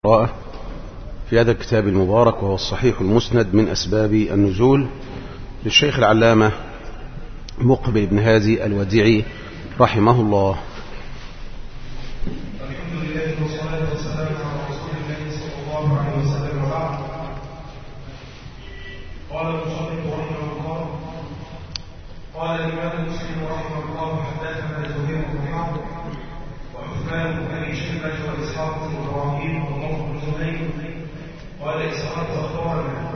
في هذا الكتاب المبارك وهو الصحيح المسند من أسباب النزول للشيخ العلامة مقبل بن هادي الوديعي رحمه الله. الحمد لله والصلاة والسلام على رسول الله صلى الله عليه وسلم وبعد. قال المصنف رحمه الله: قال الإمام مسلم رحمه الله: حدثنا زهير بن حرب وعثمان بن أبي شيبة وإسحاق بن إبراهيم وعمر بن زهير. قال إسحاق أخبرنا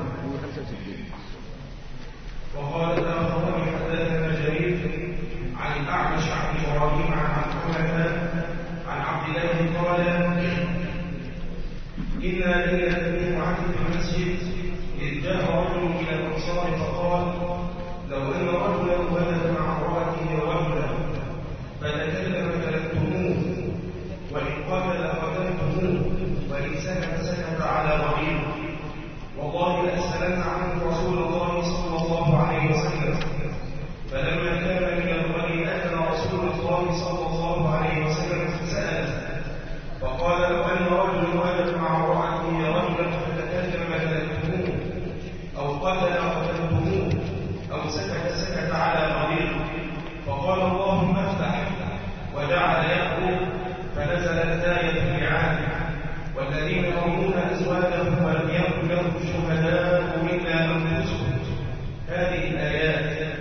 وقال الآخران حدثنا جرير عن الأعمش عن إبراهيم عن عبد عن عبد الله قال: إنا لله عهد في المسجد إذ جاء رجل إلى الأنصار فقال: لو أن رجلا ولد مع امرأته رجلا فتكلم كلمتموه، وإن قتل قتلتموه، وإن سكت سكت على ضعيف. والله لأسألن عنه رسول الله صلى الله عليه وسلم. فلما كان من الغد أتى رسول الله صلى الله عليه وسلم فسأله فقال: لو أن رجل ولد مع امرأته رجلا فتكلم كلمتموه، أو قتل قتلتموه، أو سكت سكت على ضعيف. فقال: اللهم افتح. وجعل يأكل فنزلت آية اللعان: والذين يرمون أزواجهم ولم يكن لهم شهداء إلا أنفسهم. هذه الآيات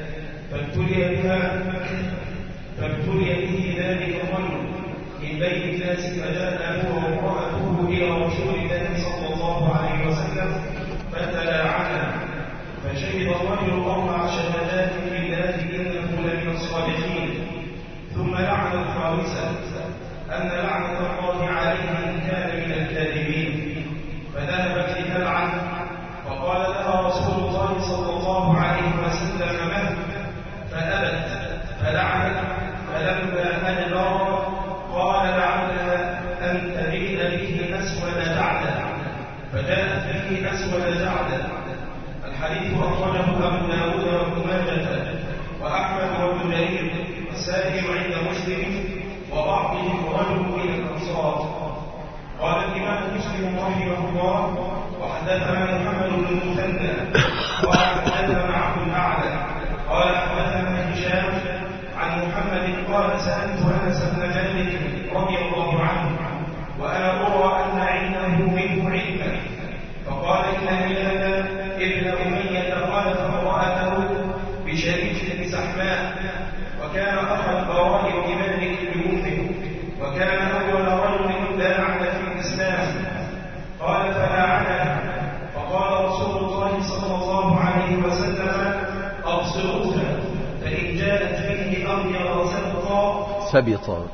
فابتلي به ذلك الرجل من بين الناس فجاء هو وامرأته إلى رسول الله صلى الله عليه وسلم فتلاعنا، فشهد الرجل 4 شهادات بالله إنه لمن الصالحين، ثم لعن الخامسة أن لعنة الله عليه إن كان من الكاذبين. فذهبت لتلعن فقال لها رسول الله صلى الله عليه وسلم: من؟ فأبت فلعنت. فلما أدبر قال: لعلها أن تبيد به أسود جعدا، فجاءت به أسود جعدا. الحديث أخرجه أبو داود وابن ماجه وأحمد وابن جرير والسائل عند مسلم وبعضهم رجل من الأنصار. قال الإمام مسلم رحمه الله: وحدثنا محمد بن المثنى قال حدثنا عبد الأعلى قال حدثنا هشام عن محمد قال: سألت أنس بن مالك رضي الله عنه وأنا أرى أن عنده منه علما، فقال: إن هلال ابن أمية قذف امرأته بشريك بن سحماء، وكان أخا البراء بن مالك بن منذر، وكان أول رجل لاعن في الإسلام. قال: فلاعنها. فقال رسول الله صلى الله عليه وسلم: أبصروها، فإن جاءت فيه أبيض سبطا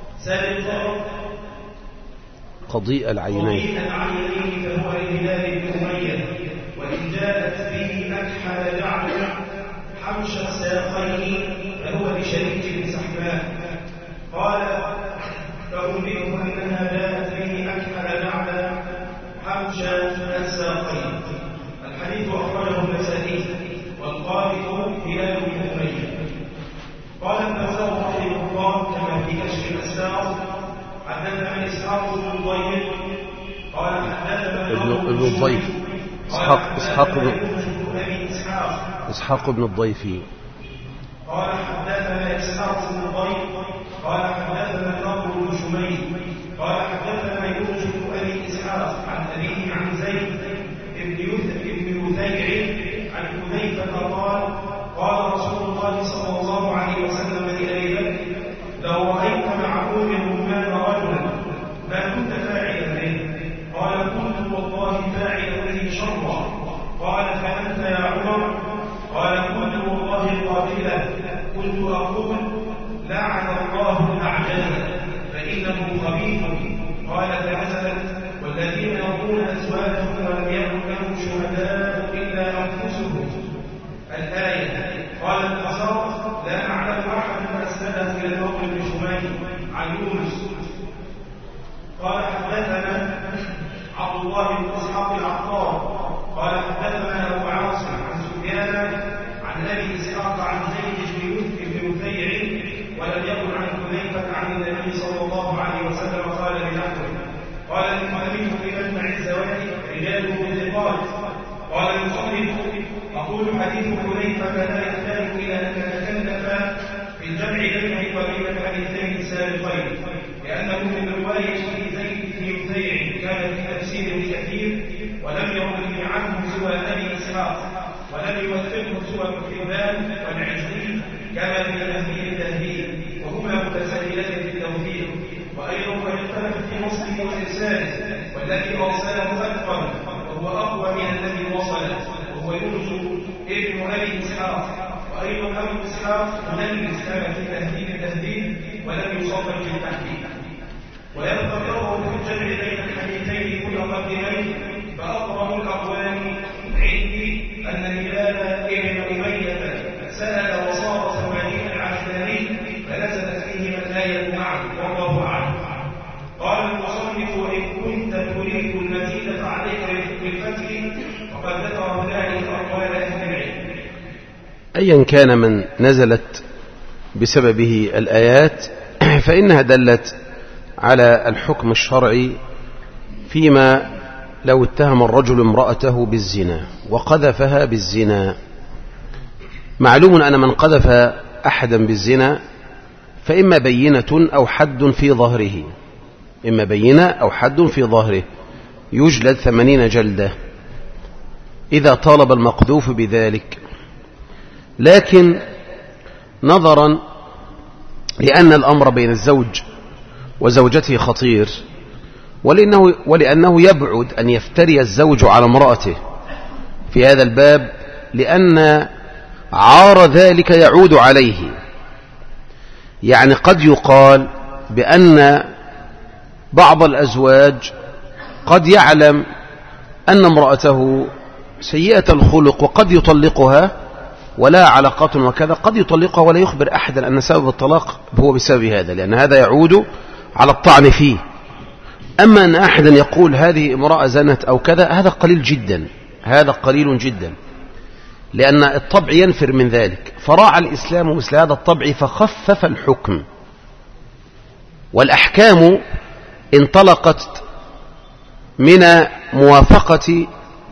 قضيء العينين فهو لهلال بن أمية، وإن جاءت فيه أكحل جعد حمش الساقين فهو لشريك بن سحماء. قال: فأنبئه أنها جاءت فيه أكحل جعد حمش الساقين. الحديث أخرجه النسائي والقارئ هلال بن أمية. قال النووي رحمه الله كما في كشف الأسرار: حدثنا إسحاق بن الضيف قال حدثنا ابن الضيف إسحاق بن الضيفي قال حدثنا إسحاق بن الضيف قال حدثنا النضر بن شميل قال حدثنا يونس بن أبي إسحاق عن أبيه عن زيد بن يثيع عن حذيفة قال: قال رسول الله صلى الله عليه وسلم لأبي بكر: لو رأيت مع أم الرمان رجلا ما كنت فاعلا به؟ قال: كنت والله فاعلا به شرا. قال: فأنت يا عمر؟ قال: كنت والله قاتلا. كنت أقول: لعن الله الأعجل فإنه خبيث. قال: فنزلت: والذين يرمون أزواجهم ولم يكن لهم شهداء إلا أنفسهم. الآية. قال الأنصار: لا نعلم أحد أسنده إلى النضر بن شميل عن يونس. قال حدثنا عبد الله بن إسحاق العطار قال حدثنا أبو عاصم عن سفيان عن أبي إسحاق عن زيد بن يثيع ولم يكن عن حذيفة عن النبي صلى الله عليه وسلم قال بنحوه. قال: المؤمن بمن عز رجاله ثقات. قال المصنف: أقول حديث حذيفة لا يحتاج إلى أن نتكلف في الجمع بينه وبين الحديثين السابقين، لأنه من رواية زيد كان في تفسيره كثير، ولم يروه عنه سوى أبي إسحاق، ولم يوثقه سوى الحبان والعزي كما في التهذيب، وهما متساهلان في التوثيق. وأيضا قد اختلف في مسلم وإرساله، والذي أرسله أكثر وهو أقوى من الذي وصله، وهو يونس ابن أبي إسحاق. وأيضا أبو إسحاق مدلس كان في التهذيب ولم يصدر في التحقيق. ويبقى الأمر في الجمع بين الحديثين متقدمين، فأقرب الأقوال عندي أن هلال ابن أمية سأل وصار 80 عشرين فنزلت فيهم الآية معه والله أعلم. قال المصنف: وإن كنت تريد المزيد فعليك بالفتح، وقد ذكر هنالك أقوال أهل العلم. أيا كان من نزلت بسببه الآيات فإنها دلت على الحكم الشرعي فيما لو اتهم الرجل امرأته بالزنا وقذفها بالزنا. معلوم أن من قذف أحدا بالزنا فإما بينة أو حد في ظهره، إما بينة أو حد في ظهره، يجلد 80 جلدة إذا طالب المقذوف بذلك. لكن نظرا لأن الأمر بين الزوج وزوجته خطير، ولأنه يبعد أن يفتري الزوج على امرأته في هذا الباب، لأن عار ذلك يعود عليه. يعني قد يقال بأن بعض الأزواج قد يعلم أن امرأته سيئة الخلق وقد يطلقها ولا علاقات وكذا، قد يطلقها ولا يخبر أحدا أن سبب الطلاق هو بسبب هذا، لأن هذا يعود على الطعن فيه. أما أن أحدا يقول هذه امرأة زنت أو كذا، هذا قليل جدا، هذا قليل جدا، لأن الطبع ينفر من ذلك. فراعى الإسلام مثل هذا الطبع فخفف الحكم، والأحكام انطلقت من موافقة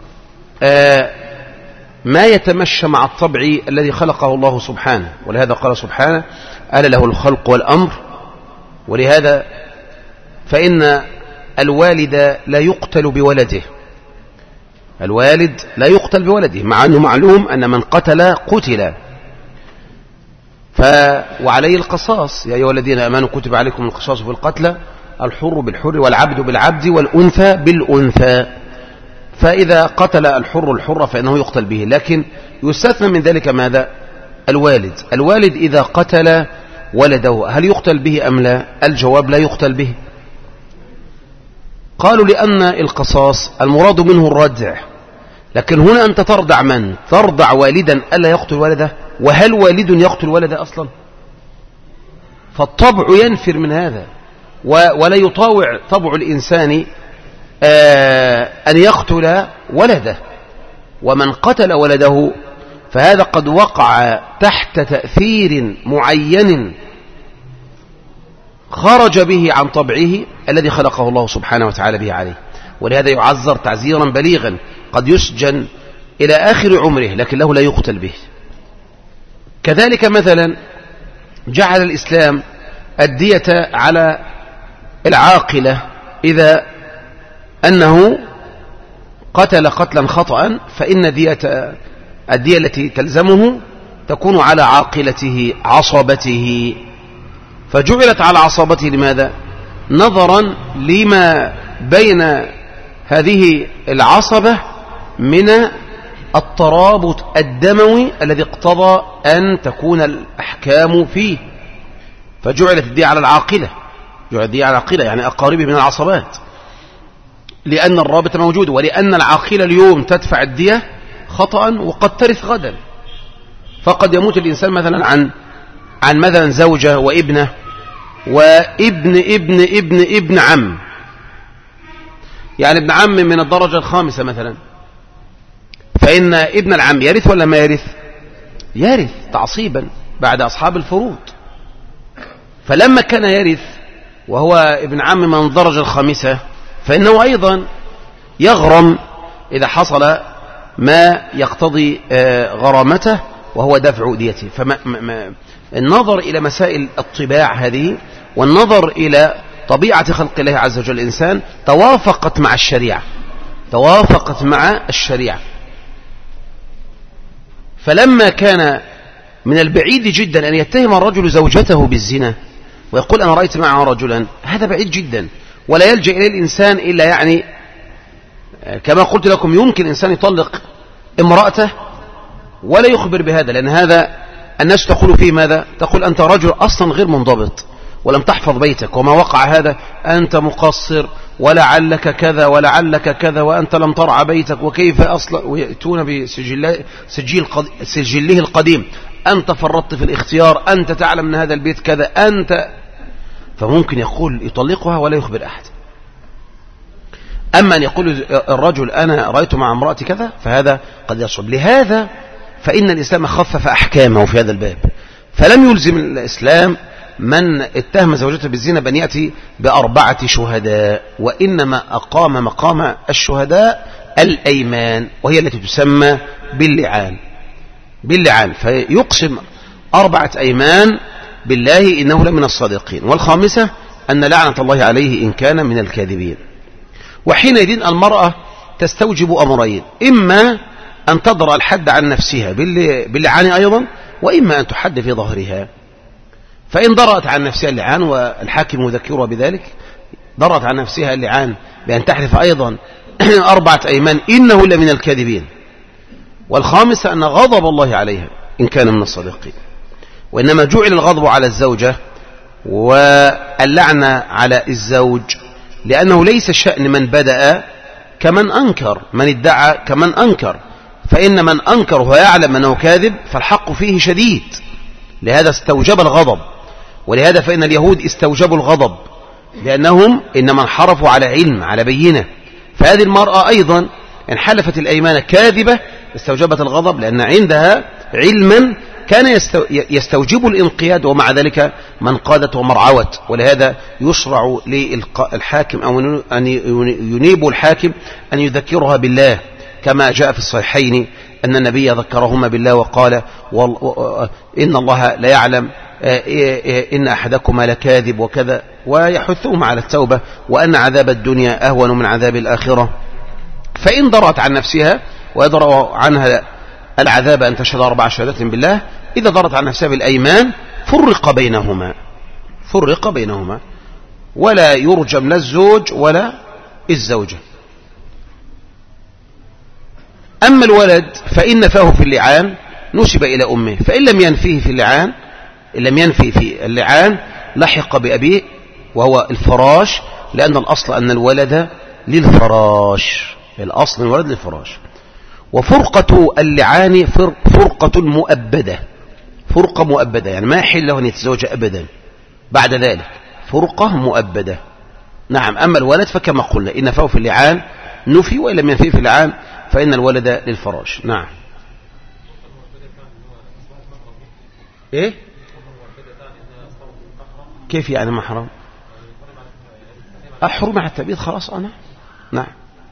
ما يتمشى مع الطبع الذي خلقه الله سبحانه. ولهذا قال سبحانه: ألا له الخلق والأمر. ولهذا فإن الوالد لا يقتل بولده، الوالد لا يقتل بولده، مع أنه معلوم أن من قتل قتل، وعليه القصاص: يا أيها الذين آمنوا كتب عليكم القصاص في القتلى، الحر بالحر والعبد بالعبد والأنثى بالأنثى. فإذا قتل الحر الحر فإنه يقتل به، لكن يستثنى من ذلك ماذا؟ الوالد إذا قتل ولده هل يقتل به أم لا؟ الجواب: لا يقتل به. قالوا لأن القصاص المراد منه الردع، لكن هنا أنت تردع من؟ تردع والدا ألا يقتل ولده؟ وهل والد يقتل ولده أصلا؟ فالطبع ينفر من هذا، ولا يطاوع طبع الإنسان أن يقتل ولده. ومن قتل ولده فهذا قد وقع تحت تأثير معين خرج به عن طبعه الذي خلقه الله سبحانه وتعالى به عليه، ولهذا يعذر تعزيرا بليغا، قد يسجن إلى آخر عمره، لكن له لا يقتل به. كذلك مثلا جعل الإسلام الدية على العاقلة إذا أنه قتل قتلا خطأ، فإن الدية التي تلزمه تكون على عاقلته عصبته، فجعلت على عصبته. لماذا؟ نظرا لما بين هذه العصبة من الترابط الدموي الذي اقتضى أن تكون الأحكام فيه، فجعلت الدية على العاقلة، جعلت الدية على العاقلة يعني أقاربه من العصبات، لأن الرابط موجود، ولأن العاقلة اليوم تدفع الدية خطأ وقد ترث غدا. فقد يموت الإنسان مثلا عن مثلا زوجة وابنه وابن ابن ابن ابن عم، يعني ابن عم من الدرجة الخامسة مثلا، فإن ابن العم يرث ولا ما يرث؟ يرث تعصيبا بعد أصحاب الفروض. فلما كان يرث وهو ابن عم من الدرجة الخامسة، فإنه أيضا يغرم إذا حصل ما يقتضي غرامته وهو دفع ديته. فالنظر إلى مسائل الطباع هذه والنظر إلى طبيعة خلق الله عز وجل الإنسان توافقت مع الشريعة، توافقت مع الشريعة. فلما كان من البعيد جدا أن يتهم الرجل زوجته بالزنا ويقول أنا رأيت معها رجلا، هذا بعيد جدا، ولا يلجأ إليه الإنسان إلا يعني كما قلت لكم يمكن الإنسان يطلق امرأته ولا يخبر بهذا، لأن هذا الناس تقول فيه ماذا؟ تقول أنت رجل أصلا غير منضبط ولم تحفظ بيتك، وما وقع هذا أنت مقصر ولعلك كذا ولعلك كذا وأنت لم ترعى بيتك وكيف أصلا، ويأتون بسجله القديم، أنت فرطت في الاختيار، أنت تعلم من هذا البيت كذا، أنت. فممكن يقول يطلقها ولا يخبر أحد. أما أن يقول الرجل أنا رأيت مع امرأتي كذا فهذا قد يصعب. لهذا فإن الإسلام خفف أحكامه في هذا الباب، فلم يلزم الإسلام من اتهم زوجته بالزنا بأن يأتي ب4 شهداء، وإنما أقام مقام الشهداء الأيمان، وهي التي تسمى باللعان. فيقسم 4 أيمان بالله إنه لمن الصادقين، والخامسة أن لعنة الله عليه إن كان من الكاذبين. وحينئذ المرأة تستوجب أمرين، إما أن تضرع الحد عن نفسها باللعان أيضا، وإما أن تحد في ظهرها. فإن ضرأت عن نفسها اللعان والحاكم يذكرها بذلك، ضرأت عن نفسها اللعان بأن تحلف أيضا 4 أيمان إنه لمن الكاذبين. والخامسة أن غضب الله عليها إن كان من الصادقين. وإنما جعل الغضب على الزوجة واللعنة على الزوج لأنه ليس شأن من بدأ كمن أنكر، من ادعى كمن أنكر، فإن من أنكر ويعلم أنه كاذب فالحق فيه شديد، لهذا استوجب الغضب. ولهذا فإن اليهود استوجبوا الغضب لأنهم إنما انحرفوا على علم، على بينة. فهذه المرأة أيضا إن حلفت الأيمان كاذبة استوجبت الغضب، لأن عندها علما كان يستوجب الانقياد، ومع ذلك من قادت ومرعوت. ولهذا يشرع للحاكم أو أن ينيب الحاكم أن يذكرها بالله، كما جاء في الصحيحين أن النبي ذكرهما بالله وقال إن الله لا يعلم إن أحدكما لكاذب وكذا، ويحثهم على التوبة، وأن عذاب الدنيا أهون من عذاب الآخرة. فإن ضرت عن نفسها ويضرأ عنها العذاب أن تشهد 4 شهادات بالله، إذا ضرت عن نفسها بالأيمان فرق بينهما ولا يرجم لا الزوج ولا الزوجة. أما الولد فإن نفاه في اللعان نسب إلى أمه، فإن لم ينفيه في اللعان، إن لم ينفي في اللعان لحق بأبيه وهو الفراش، لأن الأصل أن الولد للفراش، الأصل الولد للفراش. وفرقة اللعان فرقة مؤبدة، فرقة مؤبدة، يعني ما يحل له أن يتزوج أبدا بعد ذلك، فرقة مؤبدة. نعم. أما الولد فكما قلنا إن نفاه في اللعان نفي، وإن لم ينفيه في اللعان فإن الولد للفراش. نعم. إيه؟ كيف يعني محرم؟ أحرم على التبييض خلاص أنا. نعم.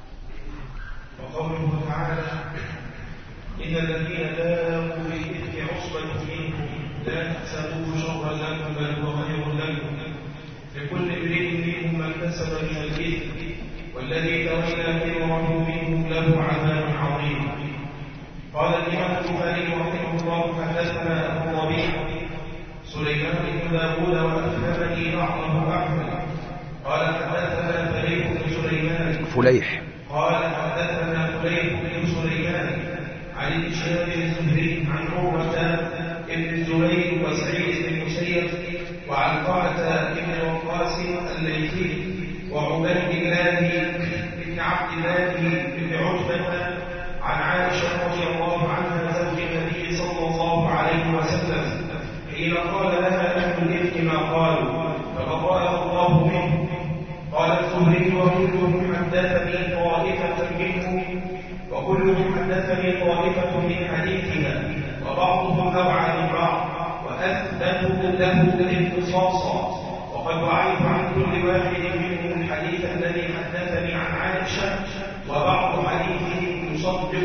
وقوله تعالى إن الذين جاءوا بالإفك عصبة منكم لا تحسبوه شرا لكم بل هو خير لكم لكل امرئ منهم ما اكتسب من الإثم والذي تولى كبره منهم له عذاب عظيم. قال الإمام البخاري رحمه الله حدثنا أبو الربيع سليمان بن داوود وأفهمني بعضه أحمد قال حدثنا فليح بن سليمان قال حدثنا فليح بن سليمان عن ابن شهاب الزهري عن عروة بن الزبير وسعيد بن المسيب وعن طلحة بن وقاص الليثي وعبيد الله بن عبد الله بن عتبة عن عائشة رضي الله عنها زوج النبي صلى الله عليه وسلم حين قال لها أهل الإفك ما قالوا فبرأها الله منه. قال الزهري وكلهم حدثني طائفة منهم وكلهم حدثني طائفة من حديثها وبعضهم أوعى من بعض وأثبتوا له الانتصاص، وقد وعيت عن كل واحد منهم الحديث الذي حدثني عن عائشة وبعض حديثه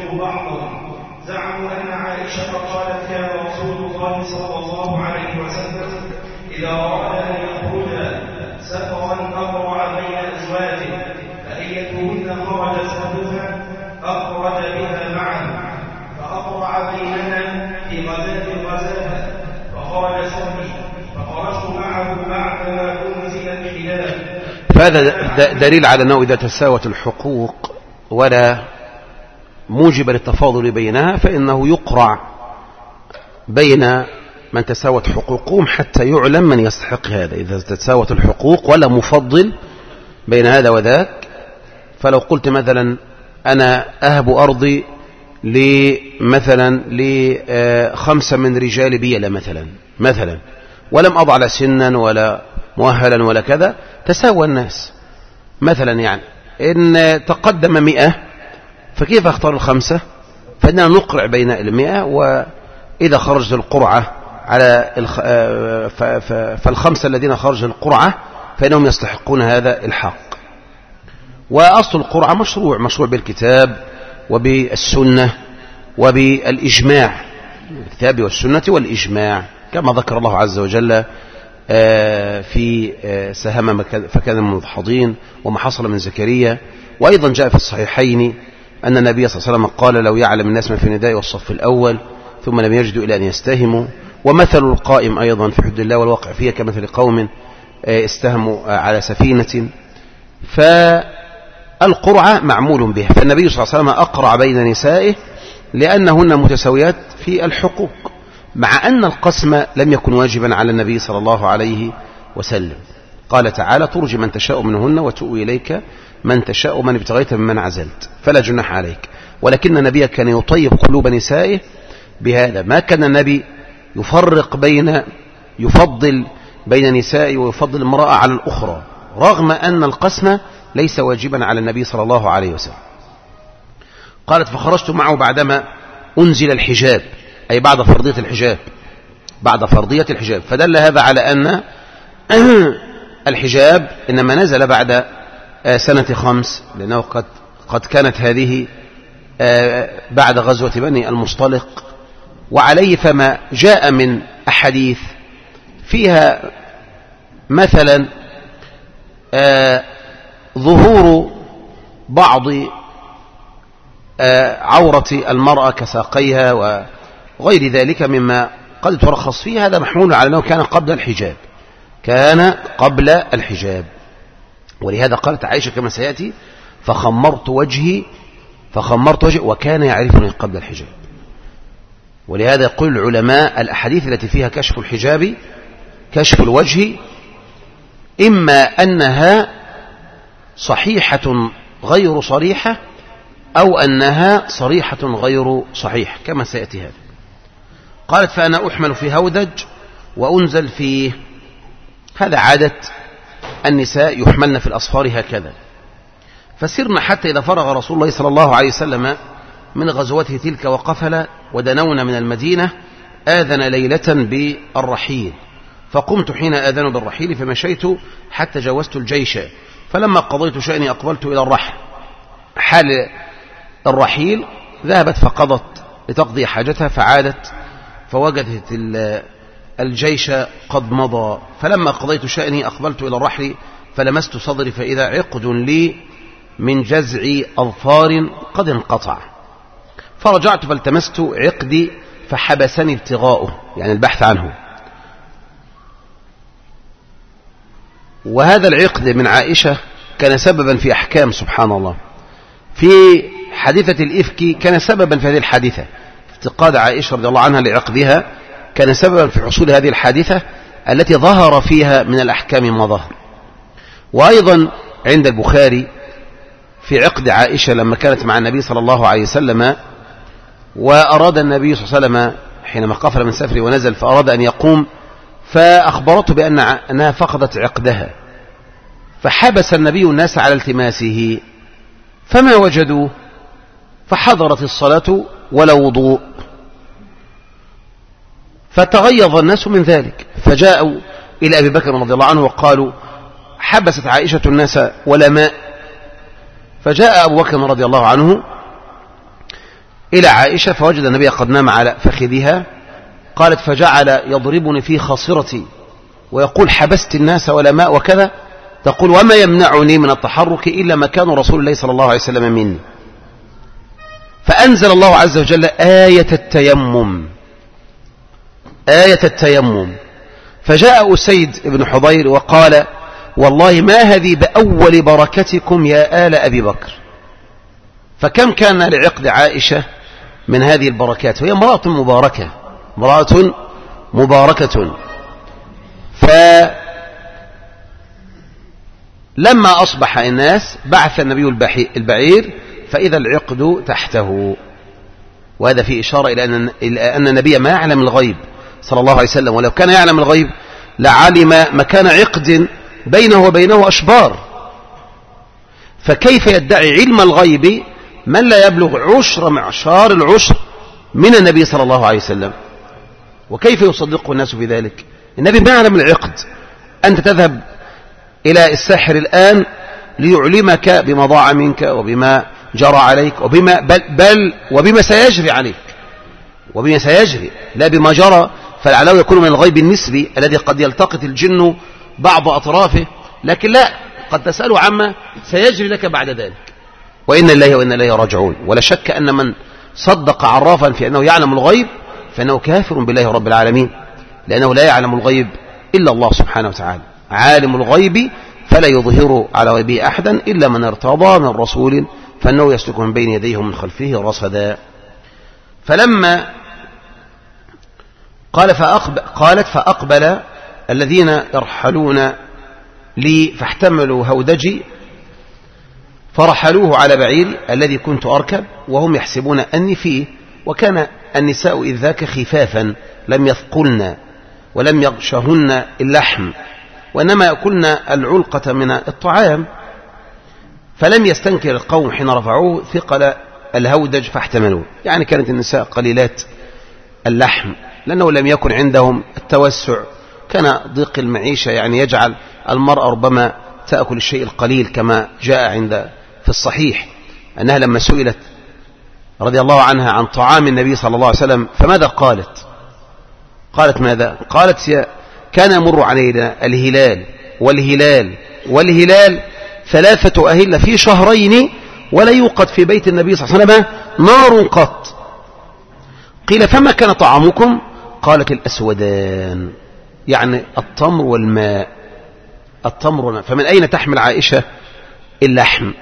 يقول بعضهم زعموا أن عائشة قالت كان رسول الله صلى الله عليه وسلم إذا أراد أن يخرج سفرا أقرع بين أزواجه فأيتهن خرج سفرها أخرج بها معه فأقرع بيننا في غزاة الغزاة فخرج سفري فخرجت معه بعدما أنزل الحجاب. فهذا دليل على أنه إذا تساوت الحقوق ولا موجب للتفاضل بينها فإنه يقرع بين من تساوت حقوقهم حتى يعلم من يستحق هذا. إذا تساوت الحقوق ولا مفضل بين هذا وذاك، فلو قلت مثلا أنا أهب أرضي مثلا ل5 من رجال بيلة مثلا ولم أضع لا سنا ولا مؤهلا ولا كذا، تساوى الناس مثلا. يعني إن تقدم 100 فكيف أختار 5؟ فإننا نقرع بين 100، وإذا خرجت القرعة على فال5 الذين خرجوا القرعة فإنهم يستحقون هذا الحق. وأصل القرعة مشروع بالكتاب وبالسنة وبالإجماع، الكتاب والسنة والإجماع، كما ذكر الله عز وجل في سهم فكان من المدحضين وما حصل من زكريا. وأيضا جاء في الصحيحين أن النبي صلى الله عليه وسلم قال لو يعلم الناس ما في النداء والصف الأول ثم لم يجدوا إلى أن يستهموا. ومثل القائم أيضا في حدود الله والواقع فيها كمثل قوم استهموا على سفينة. فالقرعة معمول بها، فالنبي صلى الله عليه وسلم أقرع بين نسائه لأنهن متساويات في الحقوق، مع أن القسم لم يكن واجبا على النبي صلى الله عليه وسلم. قال تعالى ترجي من تشاء منهن وتؤوي إليك من تشاء من ابتغيت ممن عزلت فلا جناح عليك. ولكن النبي كان يطيب قلوب نسائه بهذا، ما كان النبي يفضل بين نسائه ويفضل امرأة على الأخرى، رغم أن القسم ليس واجبا على النبي صلى الله عليه وسلم. قالت فخرجت معه بعدما أنزل الحجاب، أي بعد فرضية الحجاب. فدل هذا على أن الحجاب إنما نزل بعد سنة 5، لأنه قد كانت هذه بعد غزوة بني المصطلق. وعليه فما جاء من أحاديث فيها مثلا ظهور بعض عورة المرأة كساقيها وغير ذلك مما قد ترخص فيه، هذا محمول على أنه كان قبل الحجاب. ولهذا قالت عائشة كما سيأتي فخمرت وجهي وكان يعرفني قبل الحجاب. ولهذا يقول العلماء الأحاديث التي فيها كشف الحجاب كشف الوجه إما أنها صحيحة غير صريحة أو أنها صريحة غير صحيحة كما سيأتي هذا. قالت فأنا أحمل في هودج وأنزل فيه. هذا عادة النساء يحملن في الأصفار هكذا. فسرنا حتى إذا فرغ رسول الله صلى الله عليه وسلم من غزوته تلك وقفل ودنونا من المدينة آذن ليلة بالرحيل، فقمت حين آذن بالرحيل فمشيت حتى جاوزت الجيش، فلما قضيت شأني أقبلت إلى الرحل. حال الرحيل ذهبت فقضت لتقضي حاجتها فعادت فوجدت الجيش قد مضى، فلما قضيت شأني أقبلت إلى الرحل فلمست صدري فإذا عقد لي من جزع أظفار قد انقطع، فرجعت فالتمست عقدي فحبسني ابتغاؤه، يعني البحث عنه. وهذا العقد من عائشة كان سببا في أحكام سبحان الله. في حادثة الإفك كان سببا في هذه الحادثة، افتقاد عائشة رضي الله عنها لعقدها كان سببا في حصول هذه الحادثة التي ظهر فيها من الأحكام ما ظهر. وأيضا عند البخاري في عقد عائشة لما كانت مع النبي صلى الله عليه وسلم، وأراد النبي صلى الله عليه وسلم حينما قفل من سفره ونزل فأراد أن يقوم، فأخبرته بأنها فقدت عقدها، فحبس النبي الناس على التماسه فما وجدوه، فحضرت الصلاة ولا وضوء، فتغيظ الناس من ذلك، فجاءوا إلى أبي بكر رضي الله عنه وقالوا حبست عائشة الناس ولا ماء. فجاء أبو بكر رضي الله عنه إلى عائشة فوجد النبي قد نام على فخذها. قالت فجعل يضربني في خاصرتي ويقول حبست الناس ولا ماء وكذا. تقول وما يمنعني من التحرك إلا مكان رسول الله صلى الله عليه وسلم مني. فأنزل الله عز وجل آية التيمم. فجاء أسيد بن حضير وقال والله ما هذه بأول بركتكم يا آل أبي بكر. فكم كان لعقد عائشة من هذه البركات، وهي امرأة مباركة. فلما أصبح الناس بعث النبي البعير فإذا العقد تحته. وهذا فيه إشارة إلى أن النبي ما يعلم الغيب صلى الله عليه وسلم، ولو كان يعلم الغيب لعلم مكان عقد بينه وبينه أشبار. فكيف يدعي علم الغيب من لا يبلغ عشر معشار العشر من النبي صلى الله عليه وسلم؟ وكيف يصدقه الناس في ذلك؟ النبي ما يعلم العقد. أنت تذهب إلى الساحر الآن ليعلمك بما ضاع منك وبما جرى عليك وبما سيجري عليك، وبما سيجري لا بما جرى، فلعله يكون من الغيب النسبي الذي قد يلتقط الجن بعض أطرافه، لكن لا، قد تسأله عما سيجري لك بعد ذلك. وإن الله وإن إليه راجعون. ولا شك أن من صدق عرافا في أنه يعلم الغيب فإنه كافر بالله رب العالمين، لأنه لا يعلم الغيب إلا الله سبحانه وتعالى. عالم الغيب فلا يظهر على غيبه أحدا إلا من ارتضى من رسول فإنه يسلك من بين يديه ومن خلفه رصدا. فلما قالت فأقبل الذين يرحلون لي فاحتملوا هودجي فرحلوه على بعيري الذي كنت أركب وهم يحسبون أني فيه. وكان النساء إذ ذاك خفافا لم يثقلن ولم يغشهن اللحم، وإنما يأكلن العلقة من الطعام. فلم يستنكر القوم حين رفعوه ثقل الهودج فاحتملوه. يعني كانت النساء قليلات اللحم لأنه لم يكن عندهم التوسع، كان ضيق المعيشة يعني يجعل المرأة ربما تأكل الشيء القليل، كما جاء في الصحيح أنها لما سئلت رضي الله عنها عن طعام النبي صلى الله عليه وسلم فماذا قالت ماذا؟ قالت كان يمر علينا الهلال 3 أهلة في شهرين ولا يوقد في بيت النبي صلى الله عليه وسلم نار قط. قيل فما كان طعامكم؟ قالت الأسودان، يعني التمر والماء. فمن أين تحمل عائشة اللحم؟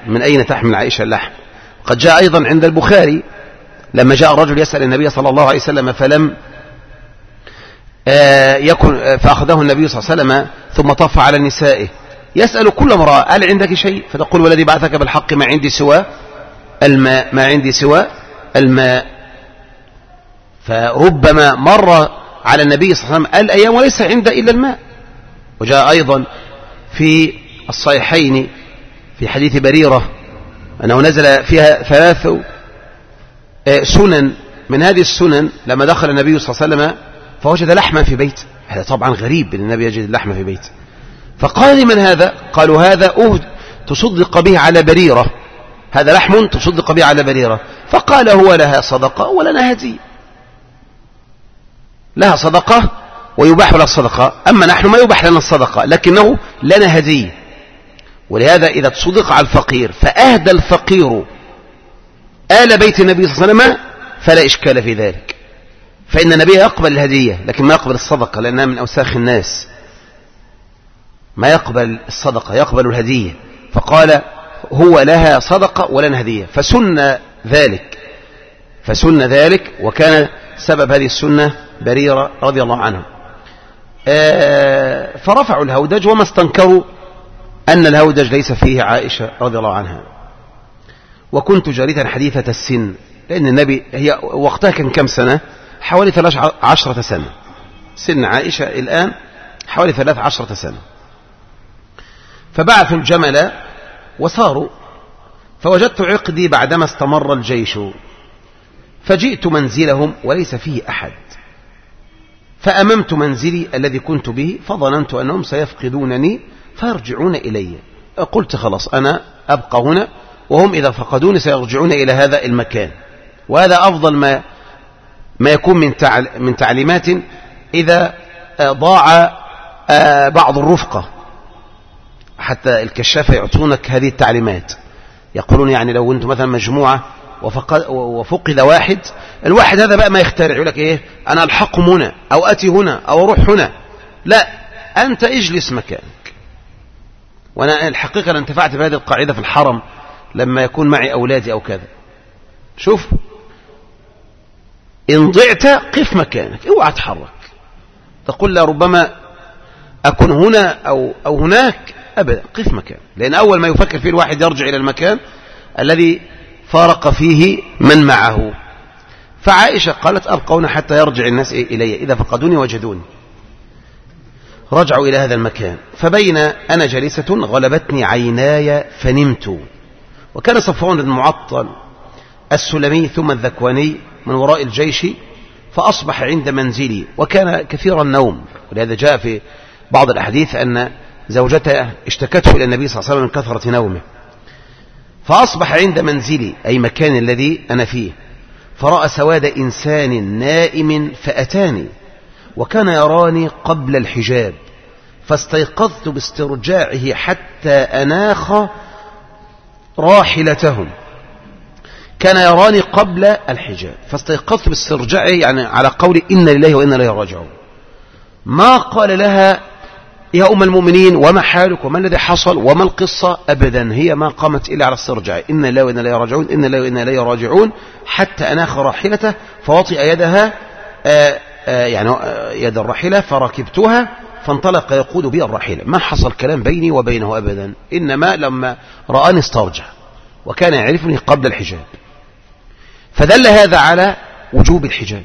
قد جاء أيضا عند البخاري لما جاء الرجل يسأل النبي صلى الله عليه وسلم فلم يكن فأخذه النبي صلى الله عليه وسلم ثم طف على نسائه يسأل كل امرأة هل عندك شيء؟ فتقول والذي بعثك بالحق ما عندي سوى الماء. فربما مر على النبي صلى الله عليه وسلم الأيام وليس عنده إلا الماء. وجاء أيضا في الصحيحين في حديث بريرة أنه نزل فيها 3 سنن، من هذه السنن لما دخل النبي صلى الله عليه وسلم فوجد لحما في بيت. هذا طبعا غريب أن النبي يجد اللحم في بيت. فقال من هذا؟ قالوا هذا تصدق به على بريرة، هذا لحم تصدق به على بريرة. فقال هو لها صدقة ولنا هدية، لها صدقة ويباح لها الصدقة، أما نحن ما يباح لنا الصدقة لكنه لنا هدية. ولهذا إذا تصدق على الفقير فأهدى الفقير آل بيت النبي صلى الله عليه وسلم فلا إشكال في ذلك، فإن النبي يقبل الهدية لكن ما يقبل الصدقة لأنها من أوساخ الناس، ما يقبل الصدقة يقبل الهدية. فقال هو لها صدقة ولنا هدية، فسن ذلك وكان سبب هذه السنة بريرة رضي الله عنها. فرفعوا الهودج وما استنكروا أن الهودج ليس فيه عائشة رضي الله عنها. وكنت جارية حديثة السن، لأن النبي هي وقتها كان كم سنة؟ حوالي 13 سنة. سن عائشة الآن حوالي 13 سنة. فبعثوا الجمل وصاروا، فوجدت عقدي بعدما استمر الجيش، فجئت منزلهم وليس فيه أحد، فأممت منزلي الذي كنت به، فظننت أنهم سيفقدونني فيرجعون إلي. قلت خلاص أنا أبقى هنا، وهم إذا فقدوني سيرجعون إلى هذا المكان. وهذا أفضل ما يكون من تعليمات إذا ضاع بعض الرفقة. حتى الكشافة يعطونك هذه التعليمات، يقولون يعني لو أنتم مثلا مجموعة وفقد واحد، الواحد هذا بقى ما يخترع، يقول لك إيه، أنا ألحق هنا أو أتي هنا أو أروح هنا. لا، أنت اجلس مكانك. وأنا الحقيقة أنا انتفعت بهذه القاعدة في الحرم لما يكون معي أولادي أو كذا. شوف، إن ضعت قف مكانك، اوعى تحرك، تقول لا ربما أكون هنا أو هناك، أبدا قف مكان. لأن أول ما يفكر فيه الواحد يرجع إلى المكان الذي فارق فيه من معه. فعائشة قالت أبقون حتى يرجع الناس إلي، إذا فقدوني وجدوني. رجعوا إلى هذا المكان، فبين أنا جالسة غلبتني عيناي فنمت. وكان صفوان بن معطل السلمي ثم الذكواني من وراء الجيش، فأصبح عند منزلي، وكان كثير النوم، ولهذا جاء في بعض الأحاديث أن زوجته اشتكته إلى النبي صلى الله عليه وسلم من كثرة نومه. فأصبح عند منزلي أي مكان الذي أنا فيه، فرأى سواد إنسان نائم فأتاني، وكان يراني قبل الحجاب، فاستيقظت باسترجاعه حتى أناخ راحلتهم. كان يراني قبل الحجاب فاستيقظت باسترجاعه، يعني على قول إن لله وإنا إليه راجعون. ما قال لها يا أم المؤمنين وما حالك وما الذي حصل وما القصة، أبدا، هي ما قامت إلا على استرجاع إن لله وإنا إليه راجعون، إن لله وإنا إليه راجعون، حتى أناخ راحلته فوطئ يدها يعني يد الراحلة فركبتها، فانطلق يقود بي الراحلة. ما حصل كلام بيني وبينه أبدا، إنما لما رآني استرجع، وكان يعرفني قبل الحجاب. فدل هذا على وجوب الحجاب،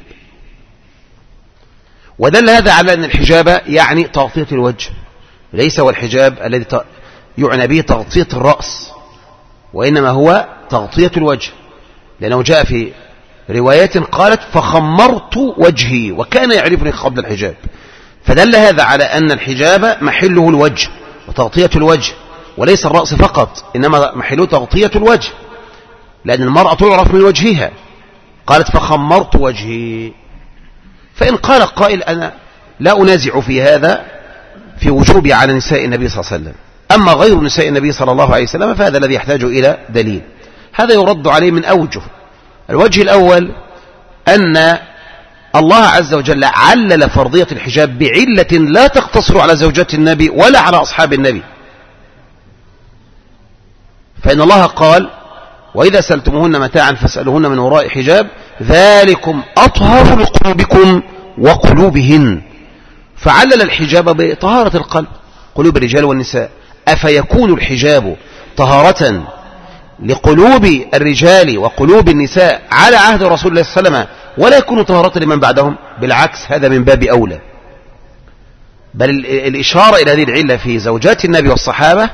ودل هذا على أن الحجاب يعني تغطية الوجه، ليس هو الحجاب الذي يعنى به تغطية الرأس، وإنما هو تغطية الوجه، لأنه جاء في روايات قالت فخمرت وجهي، وكان يعرفني قبل الحجاب. فدل هذا على أن الحجاب محله الوجه وتغطية الوجه، وليس الرأس فقط، إنما محله تغطية الوجه، لأن المرأة تعرف من وجهها. قالت فخمرت وجهي. فإن قال قائل أنا لا أنازع في هذا في وجوبي على نساء النبي صلى الله عليه وسلم، أما غير نساء النبي صلى الله عليه وسلم فهذا الذي يحتاج إلى دليل. هذا يرد عليه من أوجه. الوجه الأول أن الله عز وجل علل فرضية الحجاب بعلة لا تقتصر على زوجات النبي ولا على أصحاب النبي. فإن الله قال وإذا سألتموهن متاعا فاسألوهن من وراء حجاب ذلكم أطهر لقلوبكم وقلوبهن. فعلل الحجاب بطهارة القلب، قلوب الرجال والنساء. أفيكون الحجاب طهارة لقلوب الرجال وقلوب النساء على عهد رسول الله صلى الله عليه وسلم ولا يكون طهارة لمن بعدهم؟ بالعكس، هذا من باب أولى. بل الإشارة إلى هذه العلة في زوجات النبي والصحابة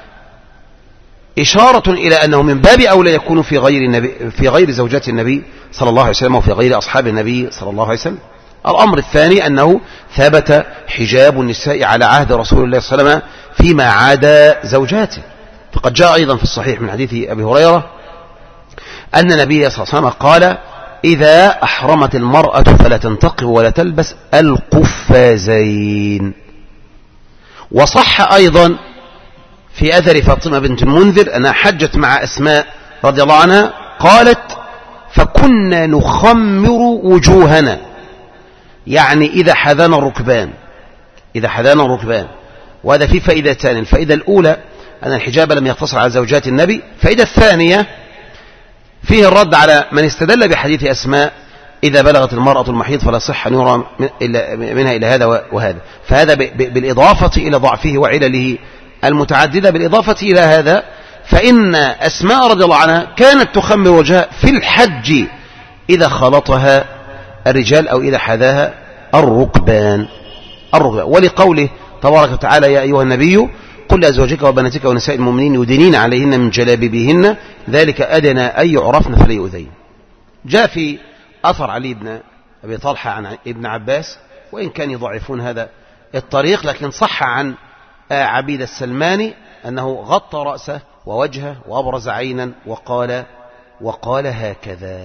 إشارة إلى أنه من باب أولى يكون في غير زوجات النبي صلى الله عليه وسلم وفي غير أصحاب النبي صلى الله عليه وسلم. الأمر الثاني أنه ثبت حجاب النساء على عهد رسول الله صلى الله عليه وسلم فيما عدا زوجاته. فقد جاء أيضا في الصحيح من حديث أبي هريرة أن النبي صلى الله عليه وسلم قال إذا أحرمت المرأة فلا تنتقب ولا تلبس القفازين. وصح أيضا في أثر فاطمة بنت المنذر أنها حجت مع أسماء رضي الله عنها قالت فكنا نخمر وجوهنا، يعني إذا حذانا الركبان. وهذا فيه فائدتان. الفائدة الأولى أن الحجاب لم يقتصر على زوجات النبي. الفائدة الثانية فيه الرد على من استدل بحديث أسماء إذا بلغت المرأة المحيض فلا صح أن يرى منها إلى هذا وهذا. فهذا بالإضافة إلى ضعفه وعلله المتعددة، بالإضافة إلى هذا فإن أسماء رضي الله عنها كانت تخمر وجهها في الحج إذا خلطها الرجال أو إذا حذاها الركبان. ولقوله تبارك وتعالى يا أيها النبي قل لأزواجك وبناتك ونساء المؤمنين يدنين عليهن من جلابيبهن ذلك أدنى أن يعرفن فلا يؤذين. جاء في أثر علي بن أبي طلحة عن ابن عباس، وإن كان يضعفون هذا الطريق، لكن صح عن عبيد السلماني أنه غطى رأسه ووجهه وأبرز عينا وقال هكذا.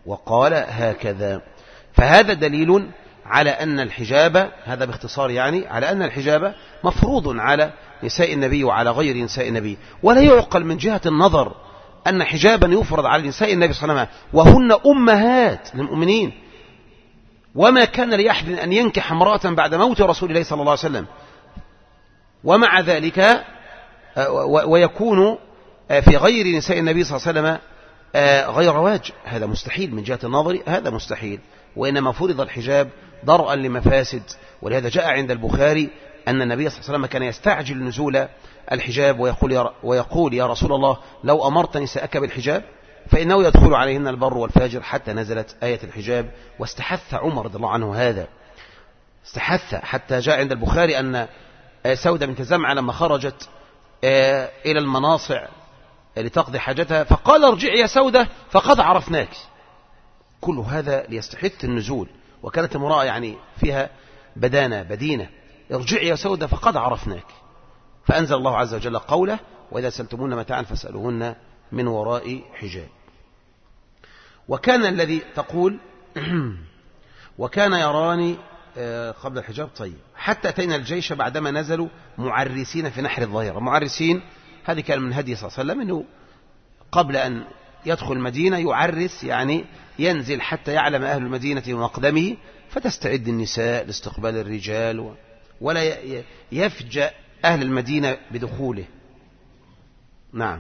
وقال هكذا. فهذا دليل على أن الحجاب، هذا باختصار يعني، على أن الحجاب مفروض على نساء النبي وعلى غير نساء النبي. ولا يعقل من جهة النظر أن حجابا يفرض على نساء النبي صلى الله عليه وسلم وهن أمهات للمؤمنين، وما كان لأحد أن ينكح امرأة بعد موت رسول الله صلى الله عليه وسلم، ومع ذلك ويكون في غير نساء النبي صلى الله عليه وسلم غير واجب. هذا مستحيل من جهة النظر، هذا مستحيل. وإنما فرض الحجاب درءا لمفاسد. ولهذا جاء عند البخاري أن النبي صلى الله عليه وسلم كان يستعجل نزول الحجاب ويقول يا رسول الله لو أمرت نساءك بالحجاب فإنه يدخل عليهن البر والفاجر، حتى نزلت آية الحجاب. واستحث عمر رضي الله عنه هذا، استحث، حتى جاء عند البخاري أن سودة بنت زمعة لما خرجت إلى المناصع لتقضي حاجتها فقال ارجعي يا سودة فقد عرفناك. كل هذا ليستحث النزول، وكانت المرأة يعني فيها بدينة. ارجعي يا سودة فقد عرفناك. فأنزل الله عز وجل قوله وإذا سألتمون متاعا فاسألوهن من وراء حجاب. وكان الذي تقول وكان يراني قبل الحجاب. طيب، حتى أتينا الجيش بعدما نزلوا معرسين في نحر الظهيرة. معرسين هذه كان من هدي صلى الله عليه وسلم أنه قبل أن يدخل المدينة يعرس، يعني ينزل حتى يعلم أهل المدينة بمقدمه، فتستعد النساء لاستقبال الرجال ولا يفجأ أهل المدينة بدخوله. نعم.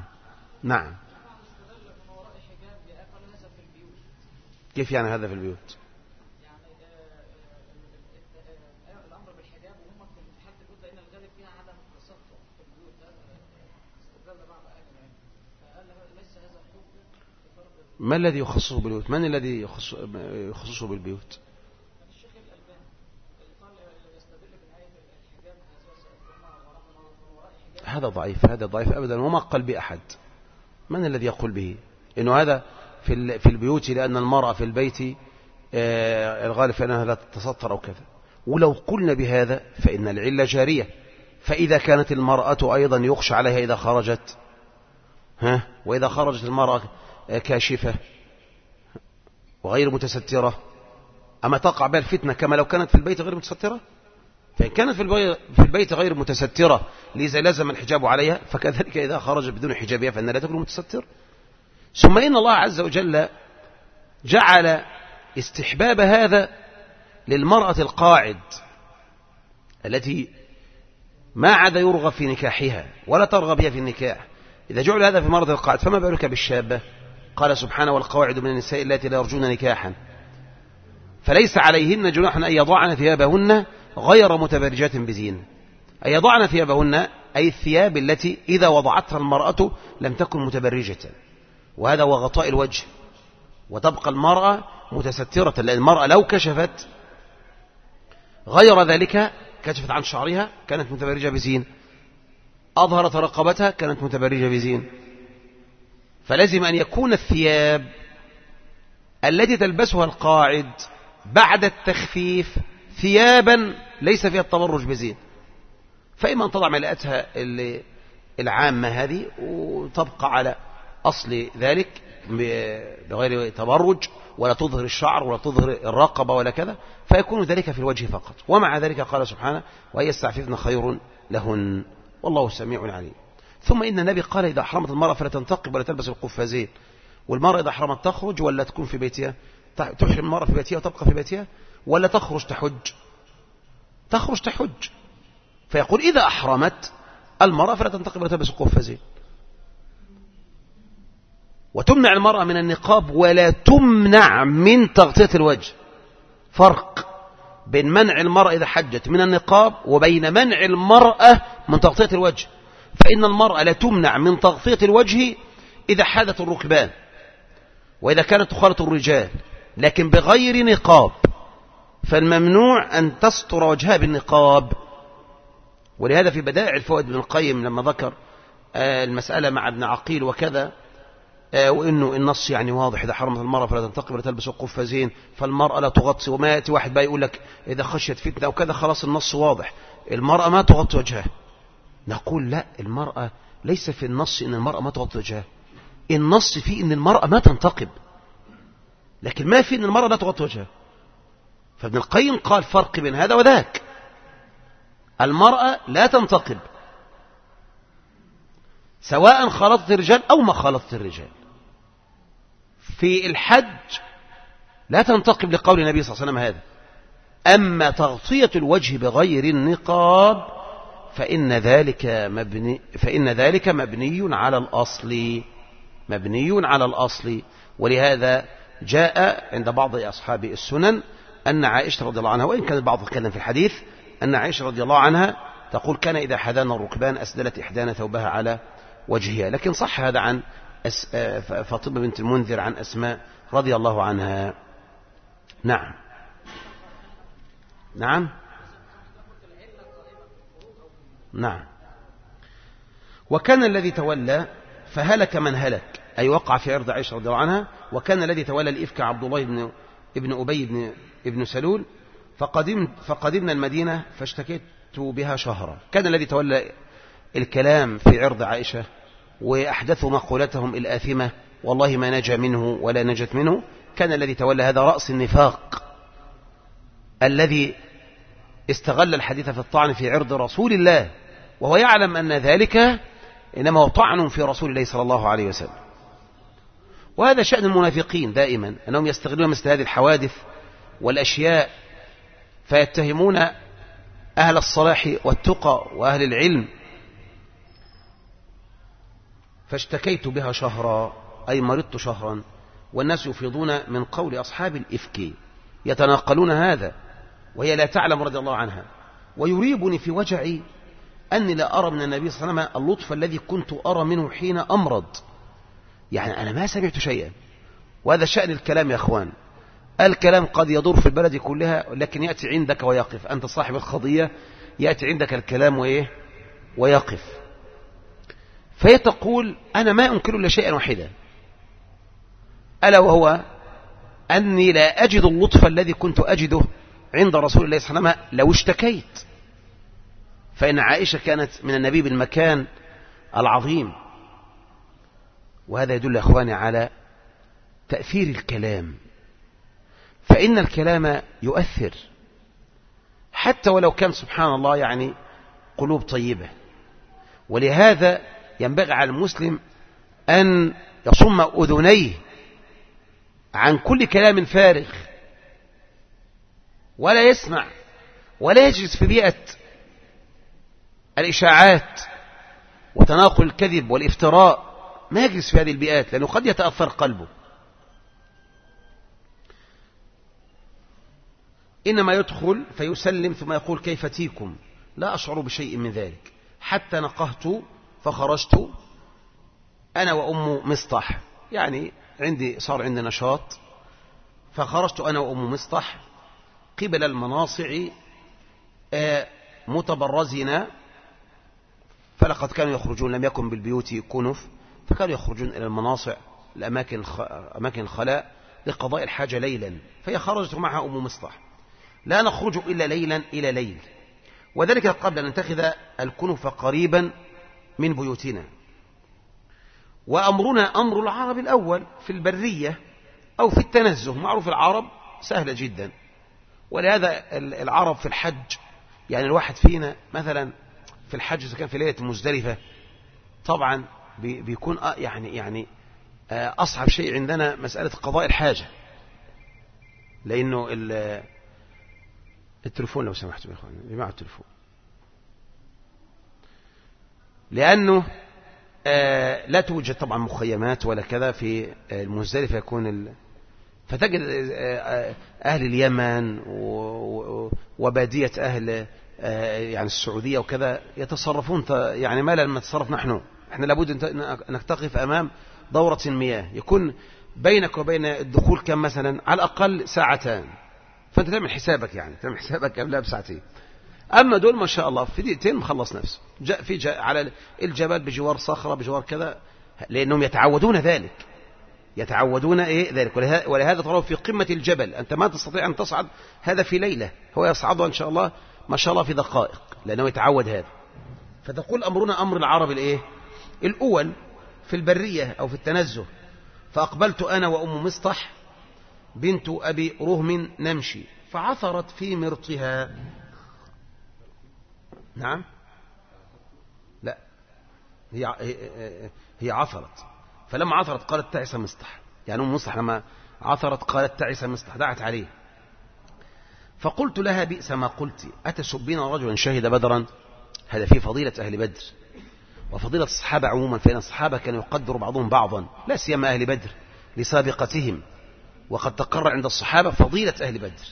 كيف يعني هذا في البيوت؟ ما الذي يخصصه بالبيوت؟ من الذي يخصصه بالبيوت؟ هذا ضعيف أبدا، وما قل بأحد. من الذي يقول به إنه هذا في البيوت، لأن المرأة في البيت الغالب فإنها لا تتستر أو كذا. ولو قلنا بهذا فإن العلة جارية. فإذا كانت المرأة أيضا يخشى عليها إذا خرجت، وإذا خرجت المرأة كاشفة وغير متسترة، أما تقع بها الفتنة كما لو كانت في البيت غير متسترة؟ فإن كانت في البيت غير متسترة لازم الحجاب عليها، فكذلك إذا خرجت بدون حجابها فإنها لا تكون متستر. ثم إن الله عز وجل جعل استحباب هذا للمرأة القاعد التي ما عاد يرغب في نكاحها ولا ترغب بها في النكاح. إذا جعل هذا في مرض القاعد فما بالك بالشابة؟ قال سبحانه والقواعد من النساء اللاتي لا يرجون نكاحا فليس عليهن جناح أن يضعن ثيابهن غير متبرجات بزينة. أن يضعن ثيابهن أي الثياب التي إذا وضعتها المرأة لم تكن متبرجة، وهذا هو غطاء الوجه، وتبقى المرأة متسترة. لأن المرأة لو كشفت غير ذلك، كشفت عن شعرها كانت متبرجة بزين، أظهرت رقبتها كانت متبرجة بزين. فلازم أن يكون الثياب التي تلبسها القاعد بعد التخفيف ثيابا ليس فيها التبرج بزين. فإما أن تضع ملأتها العامة هذه وتبقى على أصل ذلك بغير تبرج، ولا تظهر الشعر ولا تظهر الرقبة ولا كذا، فيكون ذلك في الوجه فقط. ومع ذلك قال سبحانه وهي يستعففن خير لهن والله سميع عليم. ثم إن النبي قال إذا أحرمت المرأة فلا تنتقب ولا تلبس القفازين. والمرأة إذا أحرمت تخرج ولا تكون في بيتها؟ تحرم المرأة في بيتها وتبقى في بيتها، ولا تخرج تحج؟ تخرج تحج. فيقول إذا أحرمت المرأة فلا تنتقب ولا تلبس القفازين. وتمنع المرأة من النقاب ولا تمنع من تغطية الوجه. فرق بين منع المرأة إذا حجت من النقاب وبين منع المرأة من تغطية الوجه. فإن المرأة لا تمنع من تغطية الوجه إذا حادت الركبان وإذا كانت تخالط الرجال، لكن بغير نقاب. فالممنوع أن تستر وجهها بالنقاب. ولهذا في بدائع الفوائد ابن القيم لما ذكر المسألة مع ابن عقيل وكذا، وإنه النص يعني واضح إذا حرمت المرأة فلا تنتقب ولا تلبس القفازين، فالمرأة لا تغطي. وما يأتي واحد بقى يقول لك إذا خشيت فتنة وكذا، خلاص النص واضح، المرأة ما تغطي وجهها. نقول لا، المرأة ليس في النص إن المرأة ما تغطي وجهها، النص فيه إن المرأة ما تنتقب. لكن ما في أن المرأة لا تغطي وجهها. فابن القيم قال فرق بين هذا وذاك. المرأة لا تنتقب سواء خالطت الرجال أو ما خالطت الرجال. في الحج لا تنتقب لقول النبي صلى الله عليه وسلم هذا. أما تغطية الوجه بغير النقاب فإن ذلك مبني على الأصل، مبني على الأصل. ولهذا جاء عند بعض أصحاب السنن أن عائشة رضي الله عنها، وإن كان البعض تكلم في الحديث، أن عائشة رضي الله عنها تقول كان إذا حدانا الركبان أسدلت إحدانا ثوبها على وجهها. لكن صح هذا عن فاطمة بنت المنذر عن أسماء رضي الله عنها. نعم نعم نعم. وكان الذي تولى فهلك من هلك، أي وقع في عرض عائشة رضي الله عنها. وكان الذي تولى الإفك عبد الله بن أبي بن سلول، فقدمنا المدينة فاشتكيت بها شهرا. كان الذي تولى الكلام في عرض عائشة وأحدثوا مقولتهم الآثمة والله ما نجا منه ولا نجت منه، كان الذي تولى هذا رأس النفاق الذي استغل الحديث في الطعن في عرض رسول الله، وهو يعلم أن ذلك إنما هو طعن في رسول الله صلى الله عليه وسلم. وهذا شأن المنافقين دائما، أنهم يستغلون مثل هذه الحوادث والأشياء فيتهمون أهل الصلاح والتقى وأهل العلم. فاشتكيت بها شهرا، أي مرضت شهرا، والناس يفيضون من قول أصحاب الإفك يتناقلون هذا وهي لا تعلم رضي الله عنها. ويريبني في وجعي أني لا أرى من النبي صلى الله عليه وسلم اللطف الذي كنت أرى منه حين أمرض. يعني أنا ما سمعت شيئا. وهذا شأن الكلام يا أخوان، الكلام قد يدور في البلد كلها، لكن يأتي عندك ويقف. أنت صاحب القضية يأتي عندك الكلام ويقف. فهي تقول أنا ما أنكر إلا شيئا واحدا، ألا وهو أني لا أجد اللطف الذي كنت أجده عند رسول الله صلى الله عليه وسلم لو اشتكيت. فإن عائشة كانت من النبي بالمكان العظيم. وهذا يدل يا أخواني على تأثير الكلام، فإن الكلام يؤثر حتى ولو كان سبحان الله يعني قلوب طيبة. ولهذا ينبغي على المسلم أن يصم أذنيه عن كل كلام فارغ، ولا يسمع ولا يجلس في بيئة الإشاعات وتناقل الكذب والافتراء. ما يجلس في هذه البيئات لأنه قد يتأثر قلبه. إنما يدخل فيسلم ثم يقول كيف تيكم، لا أشعر بشيء من ذلك حتى نقهت فخرجت أنا وأم مصطح. يعني صار عندي نشاط، فخرجت أنا وأم مصطح قبل المناصع متبرزين. فلقد كانوا يخرجون، لم يكن بالبيوت كنف، فكانوا يخرجون إلى المناصع أماكن الخلاء لقضاء الحاجة ليلا. فهي خرجت معها أم مصطح. لا نخرج إلا ليلا إلى ليل، وذلك قبل أن نتخذ الكنف قريبا من بيوتنا. وأمرنا أمر العرب الأول في البرية أو في التنزه. معروف العرب سهلة جدا. ولهذا العرب في الحج، يعني الواحد فينا مثلا في الحج إذا كان في ليلة مزدلفة طبعا بيكون يعني أصعب شيء عندنا مسألة قضاء الحاجة، لأنه التلفون لو سمحتم يا أخواني جماعة التلفون، لأنه لا توجد طبعا مخيمات ولا كذا في المزدلفة. فتجد أهل اليمن وبادية أهل يعني السعودية وكذا يتصرفون يعني ما لما نتصرف احنا لابد أنك تقف أمام دورة المياه يكون بينك وبين الدخول كم مثلا على الأقل ساعتان، فأنت تعمل حسابك قبلها بساعتين. أما دول ما شاء الله في دقيقتين مخلص نفسه. جاء على الجبل بجوار صخرة بجوار كذا، لأنهم يتعودون ذلك، يتعودون ذلك. ولهذا طلعوا في قمة الجبل، أنت ما تستطيع أن تصعد هذا في ليلة، هو يصعدها إن شاء الله ما شاء الله في دقائق، لأنه يتعود هذا. فتقول أمرنا أمر العرب الأول في البرية أو في التنزه. فأقبلت أنا وأم مصطح بنت أبي رهم نمشي فعثرت في مرطها. نعم، لا، هي عثرت، فلما عثرت قالت تعس مصطح، يعني أم مصطح لما عثرت قالت تعس مصطح، دعت عليه. فقلت لها بئس ما قلت، أتسبين رجلا شهد بدرا؟ هذا في فضيلة أهل بدر وفضيلة الصحابة عموما، فإن الصحابة كانوا يقدر بعضهم بعضا، لا سيما أهل بدر لسابقتهم، وقد تقرر عند الصحابة فضيلة أهل بدر.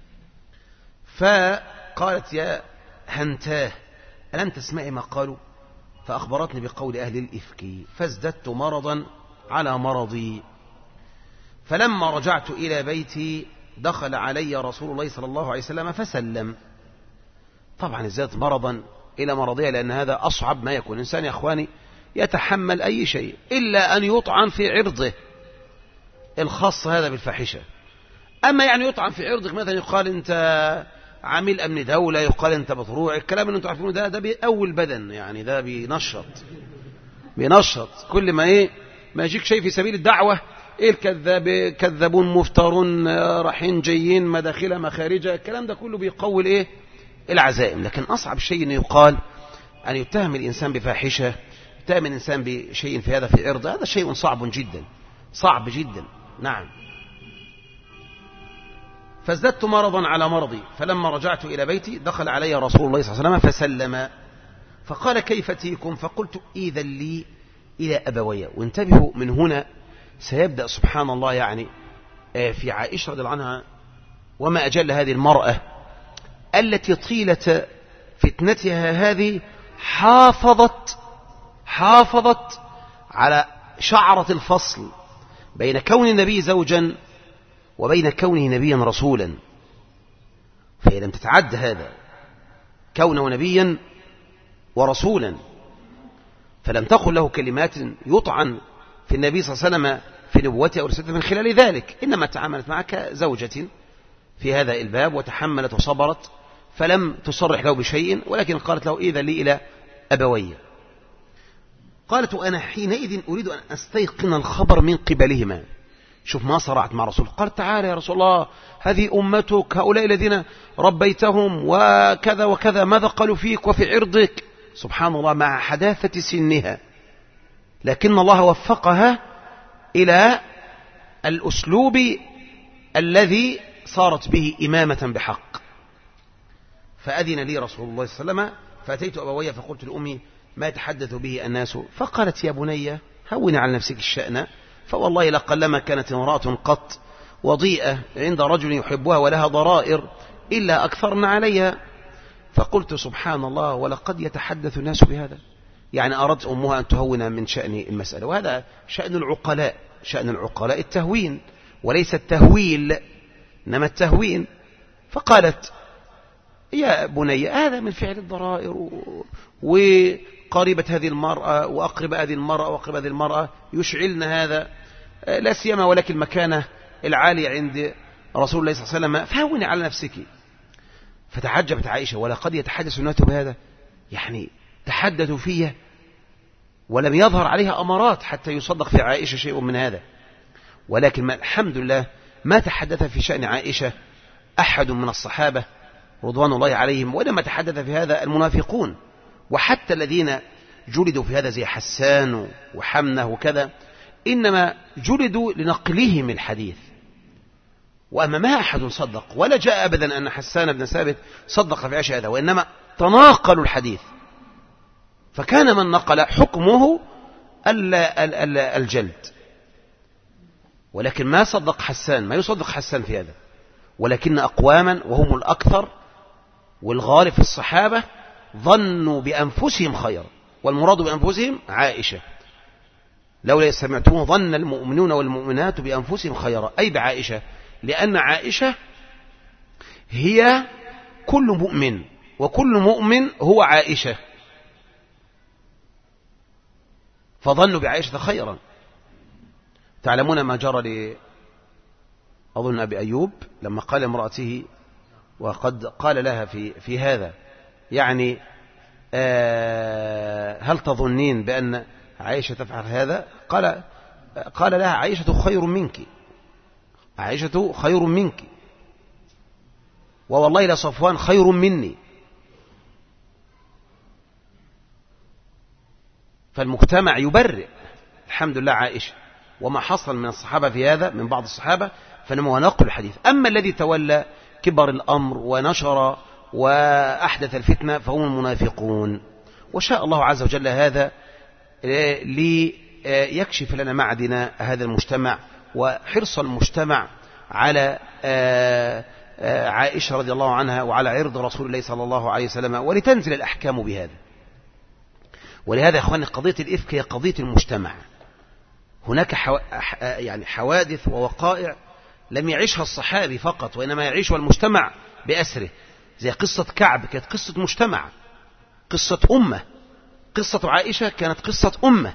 فقالت يا هنتاه ألم تسمعي ما قالوا؟ فأخبرتني بقول أهل الإفك، فازددت مرضا على مرضي. فلما رجعت إلى بيتي دخل علي رسول الله صلى الله عليه وسلم فسلم. طبعا ازدادت مرضا إلى مرضية، لأن هذا أصعب ما يكون. إنسان يا أخواني يتحمل أي شيء إلا أن يطعن في عرضه الخاص هذا بالفاحشة. أما يعني يطعن في عرضك، مثلا يقال أنت عميل أمن دولة، يقال أنت مطروع، الكلام اللي أنتم عارفينه ده بيقوي البدن، يعني ده بينشط كل ما يجيك شيء في سبيل الدعوة. إيه كذابون مفترون رايحين جايين مداخل مخارجة، الكلام ده كله بيقوي العزائم. لكن أصعب شيء أن يقال أن يتهم الإنسان بفاحشة، يتهم الإنسان بشيء في هذا في عرضه، هذا شيء صعب جدا، صعب جدا. نعم. فازددت مرضا على مرضي، فلما رجعت إلى بيتي دخل علي رسول الله صلى الله عليه وسلم فسلم، فقال كيف تيكم؟ فقلت إذا لي إلى أبويا. وانتبهوا من هنا سيبدأ سبحان الله يعني في عائشة رضي الله عنها، وما أجل هذه المرأة التي طيلة فتنتها هذه حافظت على شعرة الفصل بين كون النبي زوجا وبين كونه نبيا رسولا. فهي لم تتعد هذا كونه نبيا ورسولا، فلم تقل له كلمات يطعن في النبي صلى الله عليه وسلم في نبوته أو رسالته من خلال ذلك، إنما تعاملت معك زوجة في هذا الباب وتحملت وصبرت، فلم تصرح له بشيء، ولكن قالت له إذا لي إلى أبوي. قالت أنا حينئذ أريد أن أستيقن الخبر من قبلهما. شوف ما صرعت مع رسول، قالت تعالى يا رسول الله هذه أمتك، هؤلاء الذين ربيتهم وكذا وكذا، ماذا قالوا فيك وفي عرضك؟ سبحان الله، مع حداثة سنها، لكن الله وفقها إلى الأسلوب الذي صارت به إمامة بحق. فأذن لي رسول الله صلى الله عليه وسلم، فأتيت أبوي فقلت لأمي ما يتحدث به الناس؟ فقالت يا بني هون على نفسك الشأن، فوالله لقلما كانت امرأة قط وضيئة عند رجل يحبها ولها ضرائر إلا أكثرنا عليها. فقلت سبحان الله، ولقد يتحدث الناس بهذا. يعني أردت أمها أن تهون من شأن المسألة، وهذا شأن العقلاء، شأن العقلاء التهوين وليس التهويل، إنما التهوين. فقالت يا بني هذا من فعل الضرائر، وقريبة هذه المرأة وأقرب هذه المرأة وأقرب هذه المرأة يشعلن هذا، لا سيما ولكن المكانة العالية عند رسول الله صلى الله عليه وسلم، فهوني على نفسك. فتعجبت عائشة، ولقد يتحدث الناس بهذا، يعني تحدثوا فيها ولم يظهر عليها أمارات حتى يصدق في عائشة شيء من هذا. ولكن ما الحمد لله ما تحدث في شأن عائشة أحد من الصحابة رضوان الله عليهم، ولما تحدث في هذا المنافقون، وحتى الذين جلدوا في هذا زي حسان وحمنة وكذا، إنما جلدوا لنقلهم الحديث. وأما ما أحد صدق، ولا جاء أبدا أن حسان بن ثابت صدق في عائشة هذا، وإنما تناقلوا الحديث، فكان من نقل حكمه الجلد. ولكن ما صدق حسان، ما يصدق حسان في هذا، ولكن أقواما وهم الأكثر والغالب في الصحابة ظنوا بأنفسهم خيرا، والمراد بأنفسهم عائشة. لولا سمعتموه ظن المؤمنون والمؤمنات بأنفسهم خيرا، أي بعائشة، لأن عائشة هي كل مؤمن، وكل مؤمن هو عائشة، فظنوا بعائشة خيرا. تعلمون ما جرى أظن أبي أيوب لما قال امرأته، وقد قال لها في هذا يعني هل تظنين بأن عائشة تفعل هذا؟ قال لها عائشة خير منك، عائشة خير منك، ووالله لصفوان خير مني. فالمجتمع يبرئ الحمد لله عائشة، وما حصل من الصحابة في هذا من بعض الصحابة فنما نقل الحديث. أما الذي تولى كبر الأمر ونشر وأحدث الفتنة فهم المنافقون. وشاء الله عز وجل هذا ليكشف لنا معدن هذا المجتمع وحرص المجتمع على عائشة رضي الله عنها وعلى عرض رسول الله صلى الله عليه وسلم، ولتنزل الأحكام بهذا. ولهذا يا أخواني قضية الإفك هي قضية المجتمع. هناك يعني حوادث ووقائع لم يعيشها الصحابي فقط، وإنما يعيشها المجتمع بأسره، زي قصة كعب كانت قصة مجتمع، قصة أمة. قصة عائشة كانت قصة أمة.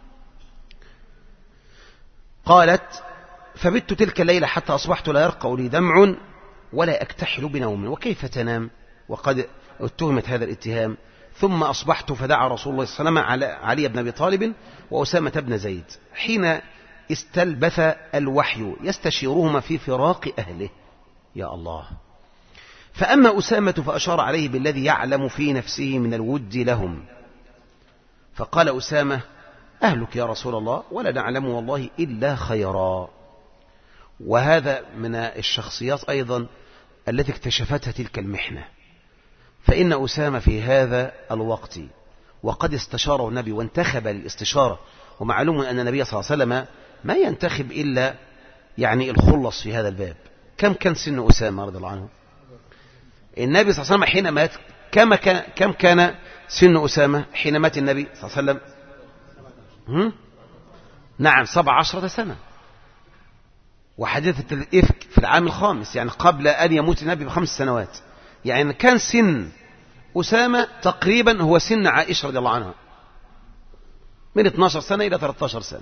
قالت: فبت تلك الليلة حتى أصبحت لا يرقى لي دمع ولا أكتحل بنوم. وكيف تنام وقد اتهمت هذا الاتهام؟ ثم أصبحت فدعا رسول الله صلى الله عليه وسلم على علي بن أبي طالب وأسامة بن زيد حين استلبث الوحي يستشيرهما في فراق أهله. يا الله. فأما أسامة فأشار عليه بالذي يعلم في نفسه من الود لهم، فقال أسامة: أهلك يا رسول الله ولا نعلم والله إلا خيرا. وهذا من الشخصيات أيضا التي اكتشفتها تلك المحنة. فإن أسامة في هذا الوقت وقد استشاره النبي وانتخب للاستشارة، ومعلوم أن النبي صلى الله عليه وسلم ما ينتخب إلا يعني الخلص في هذا الباب. كم كان سن أسامة رضي الله عنه؟ النبي صلى الله عليه وسلم حين مات كم كان سن أسامة حين مات النبي صلى الله عليه وسلم؟ نعم 17 سنة. وحدثت الإفك في العام الخامس، يعني قبل أن يموت النبي ب5 سنوات. يعني كان سن أسامة تقريبا هو سن عائشة رضي الله عنها، من 12 سنة إلى 13 سنة.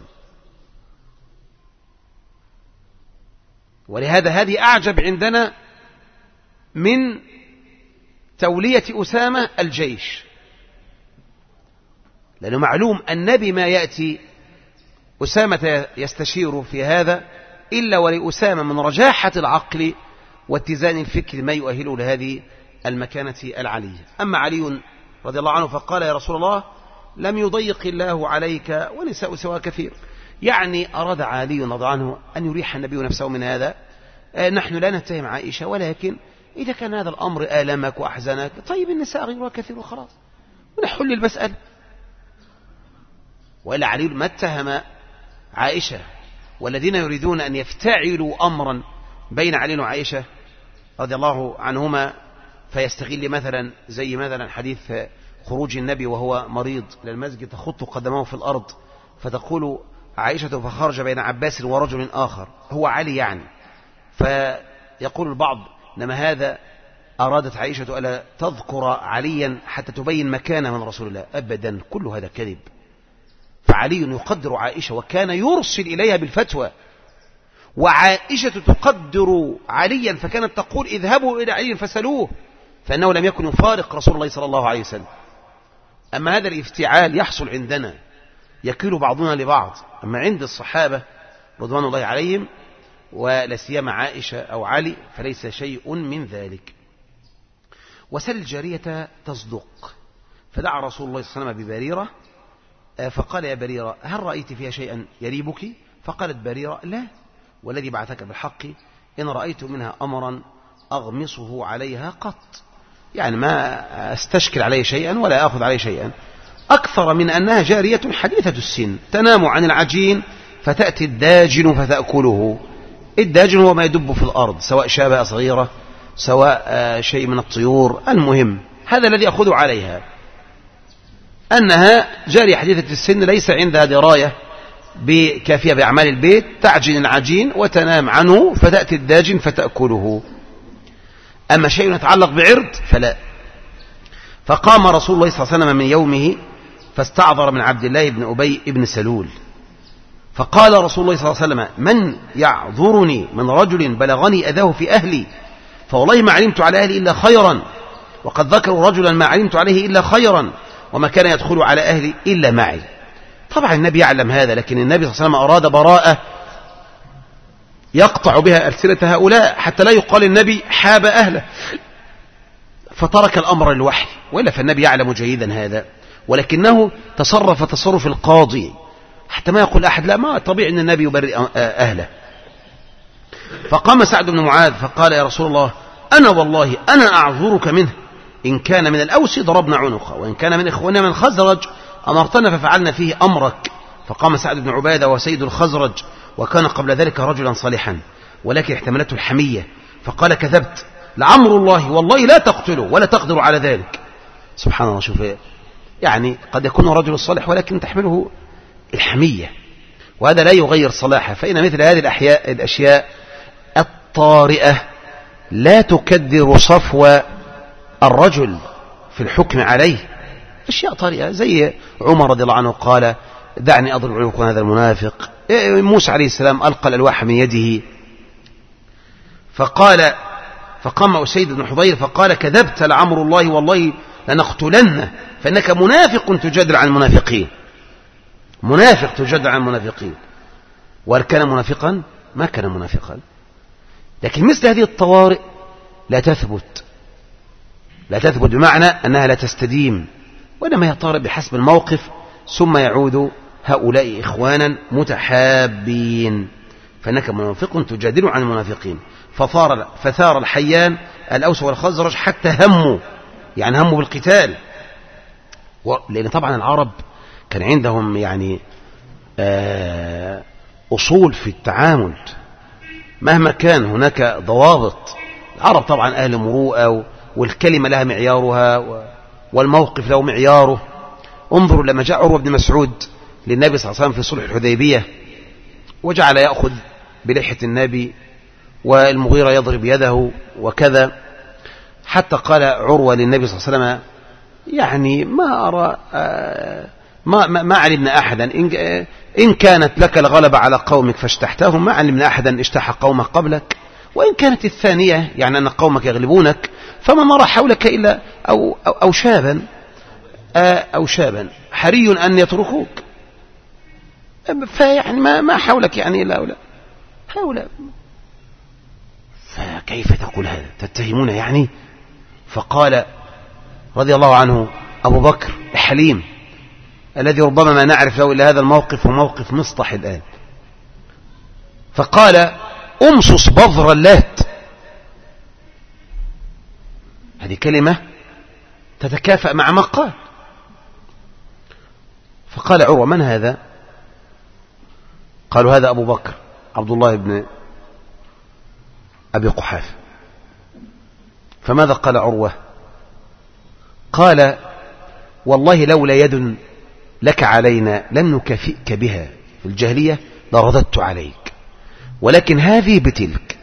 ولهذا هذه أعجب عندنا من تولية أسامة الجيش، لأنه معلوم النبي ما يأتي أسامة يستشير في هذا إلا ولأسامة من رجاحة العقل واتزان الفكر ما يؤهله لهذه المكانة العلية. أما علي رضي الله عنه فقال: يا رسول الله لم يضيق الله عليك ونساء سواء كثير. يعني أراد علي رضي الله عنه أن يريح النبي نفسه من هذا. نحن لا نتهم عائشة، ولكن إذا كان هذا الأمر آلمك وأحزنك طيب النساء غيرها كثير وخلاص ونحل المسألة. وإلا علي ما اتهم عائشة، والذين يريدون أن يفتعلوا أمرا بين علي وعائشة رضي الله عنهما فيستغل مثلا زي مثلا حديث خروج النبي وهو مريض إلى المسجد تخط قدمه في الأرض، فتقول عائشة: فخرج بين عباس ورجل آخر هو علي يعني. فيقول البعض: إنما هذا أرادت عائشة ألا تذكر عليا حتى تبين مكانه من رسول الله. أبدا، كل هذا كذب. فعلي يقدر عائشة وكان يرسل إليها بالفتوى، وعائشة تقدر عليا فكانت تقول: اذهبوا إلى علي فسألوه، فإنه لم يكن يفارق رسول الله صلى الله عليه وسلم. أما هذا الافتعال يحصل عندنا يكيل بعضنا لبعض، أما عند الصحابة رضوان الله عليهم ولا سيما عائشة أو علي فليس شيء من ذلك. وسل الجارية تصدق، فدعا رسول الله صلى الله عليه وسلم ببريرة فقال: يا بريرة هل رأيت فيها شيئا يريبك؟ فقالت بريرة: لا، والذي بعثك بالحق إن رأيت منها أمرا أغمصه عليها قط، يعني ما استشكل عليه شيئا ولا أخذ عليه شيئا، أكثر من أنها جارية حديثة السن تنام عن العجين فتأتي الداجن فتأكله. الداجن هو ما يدب في الأرض، سواء شابة صغيرة سواء شيء من الطيور. المهم هذا الذي أخذ عليها، أنها جارية حديثة السن ليس عندها دراية بكافية بأعمال البيت، تعجن العجين وتنام عنه فتأتي الداجن فتأكله. أما شيء يتعلق بعرض فلا. فقام رسول الله صلى الله عليه وسلم من يومه فاستعذر من عبد الله بن أبي بن سلول، فقال رسول الله صلى الله عليه وسلم: من يعذرني من رجل بلغني أذاه في أهلي؟ فوالله ما علمت على أهلي إلا خيرا، وقد ذكروا رجلا ما علمت عليه إلا خيرا، وما كان يدخل على أهلي إلا معي. طبعا النبي يعلم هذا، لكن النبي صلى الله عليه وسلم أراد براءة يقطع بها ألسنة هؤلاء حتى لا يقال النبي حاب أهله، فترك الأمر للوحي، وإلا فالنبي يعلم جيدا هذا، ولكنه تصرف تصرف القاضي حتى ما يقول أحد لا، ما طبيعي أن النبي يبرئ أهله. فقام سعد بن معاذ فقال يا رسول الله أنا والله أنا أعذرك منه، إن كان من الأوس ضربنا عنقه، وإن كان من إخواننا من الخزرج أمرتنا ففعلنا فيه أمرك. فقام سعد بن عبادة وسيد الخزرج، وكان قبل ذلك رجلا صالحا، ولكن احتملته الحمية، فقال كذبت لعمر الله والله لا تقتله ولا تقدر على ذلك. سبحان الله، شوف يعني قد يكون رجل صالح ولكن تحمله الحمية، وهذا لا يغير صلاحه، فإن مثل هذه الأشياء الطارئة لا تكدر صفو الرجل في الحكم عليه. أشياء طارئة زي عمر رضي الله عنه قال دعني أضرب عنق هذا المنافق، موسى عليه السلام ألقى الألواح من يده، فقام أسيد بن حضير فقال كذبت لعمر الله والله لنقتلنه، فإنك منافق تجادل عن المنافقين، منافق تجادل عن المنافقين. وهل كان منافقا؟ ما كان منافقا، لكن مثل هذه الطوارئ لا تثبت بمعنى أنها لا تستديم، وإنما هي طارئ بحسب الموقف، ثم يعود هؤلاء إخوانا متحابين، فإنك منافق تجادل عن المنافقين. فثار الحيان الأوس والخزرج حتى هموا بالقتال، لأن طبعا العرب كان عندهم يعني أصول في التعامل، مهما كان هناك ضوابط. العرب طبعا أهل مروءة، والكلمة لها معيارها والموقف له معياره. انظروا لما جاء عروة بن مسعود للنبي صلى الله عليه وسلم في صلح الحديبية، وجعل يأخذ بلحية النبي والمغيرة يضرب يده وكذا، حتى قال عروة للنبي صلى الله عليه وسلم يعني ما أرى ما علمنا أحدا إن كانت لك الغلبة على قومك فاجتحتهم، ما علمنا أحدا اجتاح قومك قبلك، وإن كانت الثانية يعني أن قومك يغلبونك فما نرى حولك إلا أو شابا حري أن يتركوك، فيعني ما حولك يعني إلا هؤلاء. فكيف تقول هذا؟ تتهمون يعني؟ فقال رضي الله عنه أبو بكر الحليم الذي ربما ما نعرف له إلا هذا الموقف وموقف مصطح الآن، فقال أمصص بذر اللات. هذه كلمة تتكافأ مع ما قال. فقال عروة من هذا؟ قالوا هذا أبو بكر عبد الله بن أبي قحافة. فماذا قال عروة؟ قال والله لولا يد لك علينا لم نكافئك بها في الجاهلية لرددت عليك، ولكن هذه بتلك.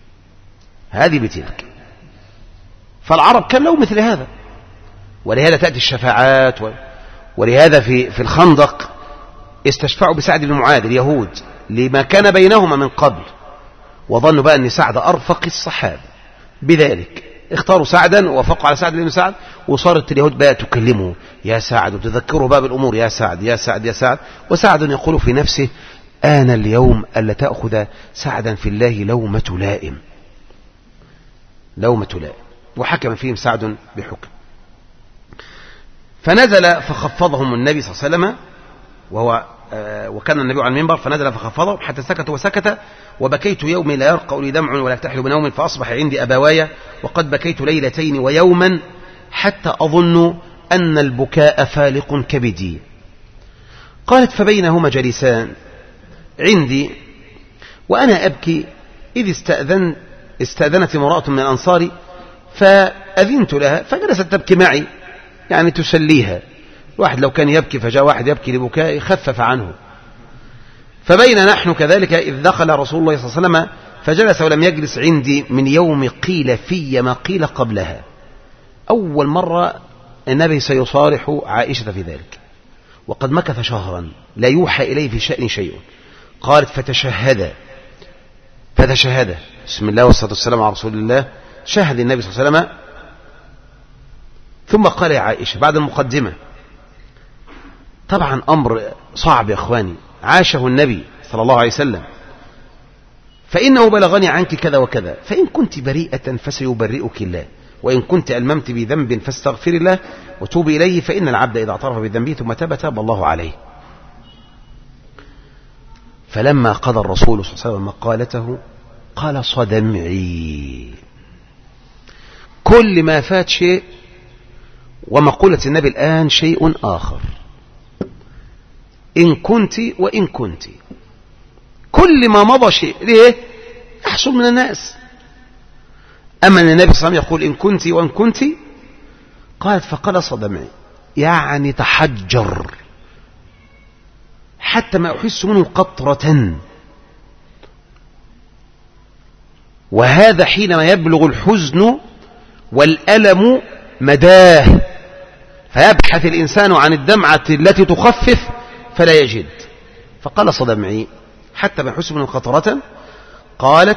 فالعرب كان له مثل هذا، ولهذا تأتي الشفاعات، ولهذا في الخندق استشفعوا بسعد بن معاذ اليهود لما كان بينهما من قبل، وظنوا بقى أن سعد أرفق الصحابة، بذلك اختاروا سعدا ووافقوا على سعد بن سعد، وصارت اليهود بقى تكلمه يا سعد وتذكره بقى بالأمور، يا سعد يا سعد يا سعد، وسعد يقول في نفسه آن اليوم ألا تأخذ سعدا في الله لومة لائم، وحكم فيهم سعد بحكم. فنزل فخفضهم النبي صلى الله عليه وسلم، وكان النبي على المنبر، فنزل فخفضهم حتى سكت وسكت، وبكيت يومي لا يرقى لي دمع ولا يفتحل بنوم، فأصبح عندي أبوايا وقد بكيت ليلتين ويوما حتى أظن أن البكاء فالق كبدي. قالت فبينهما جلسان عندي وأنا أبكي إذ استأذنت امرأة من الأنصار فأذنت لها فجلست تبكي معي، يعني تسليها. واحد لو كان يبكي فجاء واحد يبكي لبكاء خفف عنه. فبين نحن كذلك إذ دخل رسول الله صلى الله عليه وسلم فجلس ولم يجلس عندي من يوم قيل في ما قيل قبلها. أول مرة النبي سيصارح عائشة في ذلك، وقد مكث شهرا لا يوحى إليه في شأن شيء. قالت فتشهد بسم الله والصلاة والسلام على رسول الله، شهد النبي صلى الله عليه وسلم، ثم قال يا عائشة بعد المقدمة. طبعا أمر صعب يا أخواني، عاشه النبي صلى الله عليه وسلم، فإنه بلغني عنك كذا وكذا، فإن كنت بريئة فسيبرئك الله، وإن كنت ألممت بذنب فاستغفر الله وتوبي إليه، فإن العبد إذا اعترف بذنبه ثم تاب الله عليه. فلما قضى الرسول صلى الله عليه وسلم مقالته قال صدمعي. كل ما فات شيء، ومقولة النبي الآن شيء آخر. إن كنت وإن كنت، كل ما مضى شيء ليه يحصل من الناس. أما النبي صلى الله عليه وسلم يقول إن كنت وإن كنت، قالت فقال صدمعي، يعني تحجر حتى ما أحس منه قطرة. وهذا حينما يبلغ الحزن والألم مداه، فيبحث الإنسان عن الدمعة التي تخفف فلا يجد. فقال صدمعي حتى ما يحس منه قطرة. قالت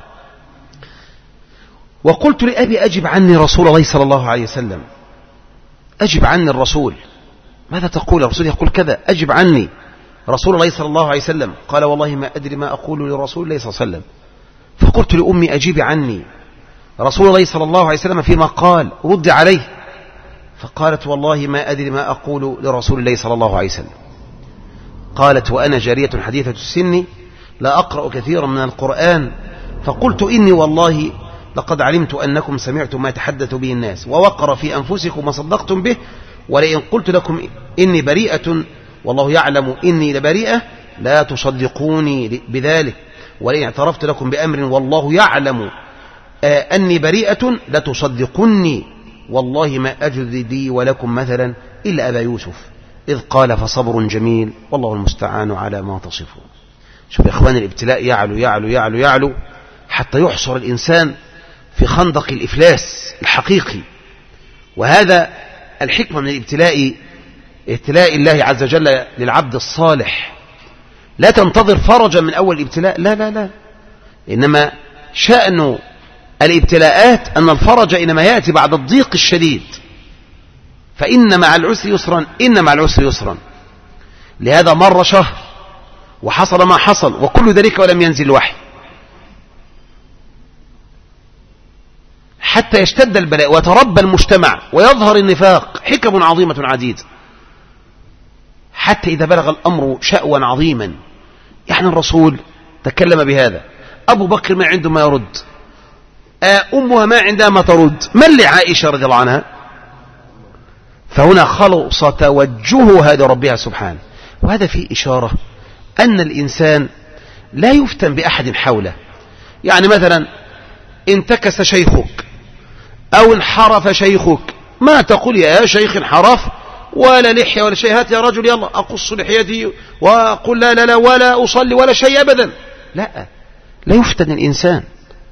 وقلت لأبي أجب عني رسول الله صلى الله عليه وسلم، أجب عني الرسول. ماذا تقول؟ الرسول يقول كذا، أجب عني رسول الله صلى الله عليه وسلم. قال والله ما أدري ما أقول لرسول الله صلى الله عليه وسلم. فقلت لأمي أجيب عني رسول الله صلى الله عليه وسلم فيما قال، رد عليه. فقالت والله ما أدري ما أقول لرسول الله صلى الله عليه وسلم. قالت وأنا جارية حديثة السن لا أقرأ كثيرا من القرآن، فقلت إني والله لقد علمت أنكم سمعتم ما يتحدث به الناس ووقر في أنفسكم وصدقتم به، ولئن قلت لكم إني بريئة والله يعلم إني لبريئة لا تصدقوني بذلك، ولئن اعترفت لكم بأمر والله يعلم أني بريئة لتصدقني، والله ما أجد لي ولكم مثلا إلا أبا يوسف إذ قال فصبر جميل والله المستعان على ما تصفون. شوف يا إخواني، الابتلاء يعلو يعلو يعلو يعلو حتى يحصر الإنسان في خندق الإفلاس الحقيقي. وهذا الحكمة من الابتلاء، ابتلاء الله عز وجل للعبد الصالح. لا تنتظر فرجا من أول الابتلاء، لا لا لا، إنما شأن الابتلاءات أن الفرج إنما يأتي بعد الضيق الشديد. فإن مع العسر يسرا، إن مع العسر يسرا. لهذا مر شهر وحصل ما حصل وكل ذلك ولم ينزل الوحي حتى يشتد البلاء ويتربى المجتمع ويظهر النفاق. حكم عظيمة عديدة حتى إذا بلغ الأمر شأوا عظيما. يعني الرسول تكلم بهذا، أبو بكر ما عنده ما يرد، أمها ما عندها ما ترد، من لعائشة رضي الله عنها؟ فهنا خلص توجهها لربها سبحانه. وهذا فيه إشارة أن الإنسان لا يفتن بأحد حوله. يعني مثلا انتكس شيخك أو انحرف شيخك، ما تقول يا شيخ انحرف ولا لحية ولا شيء، هات يا رجل يلا أقص لحيتي وأقول لا لا لا ولا أصلي ولا شيء أبدا. لا يفتن الإنسان،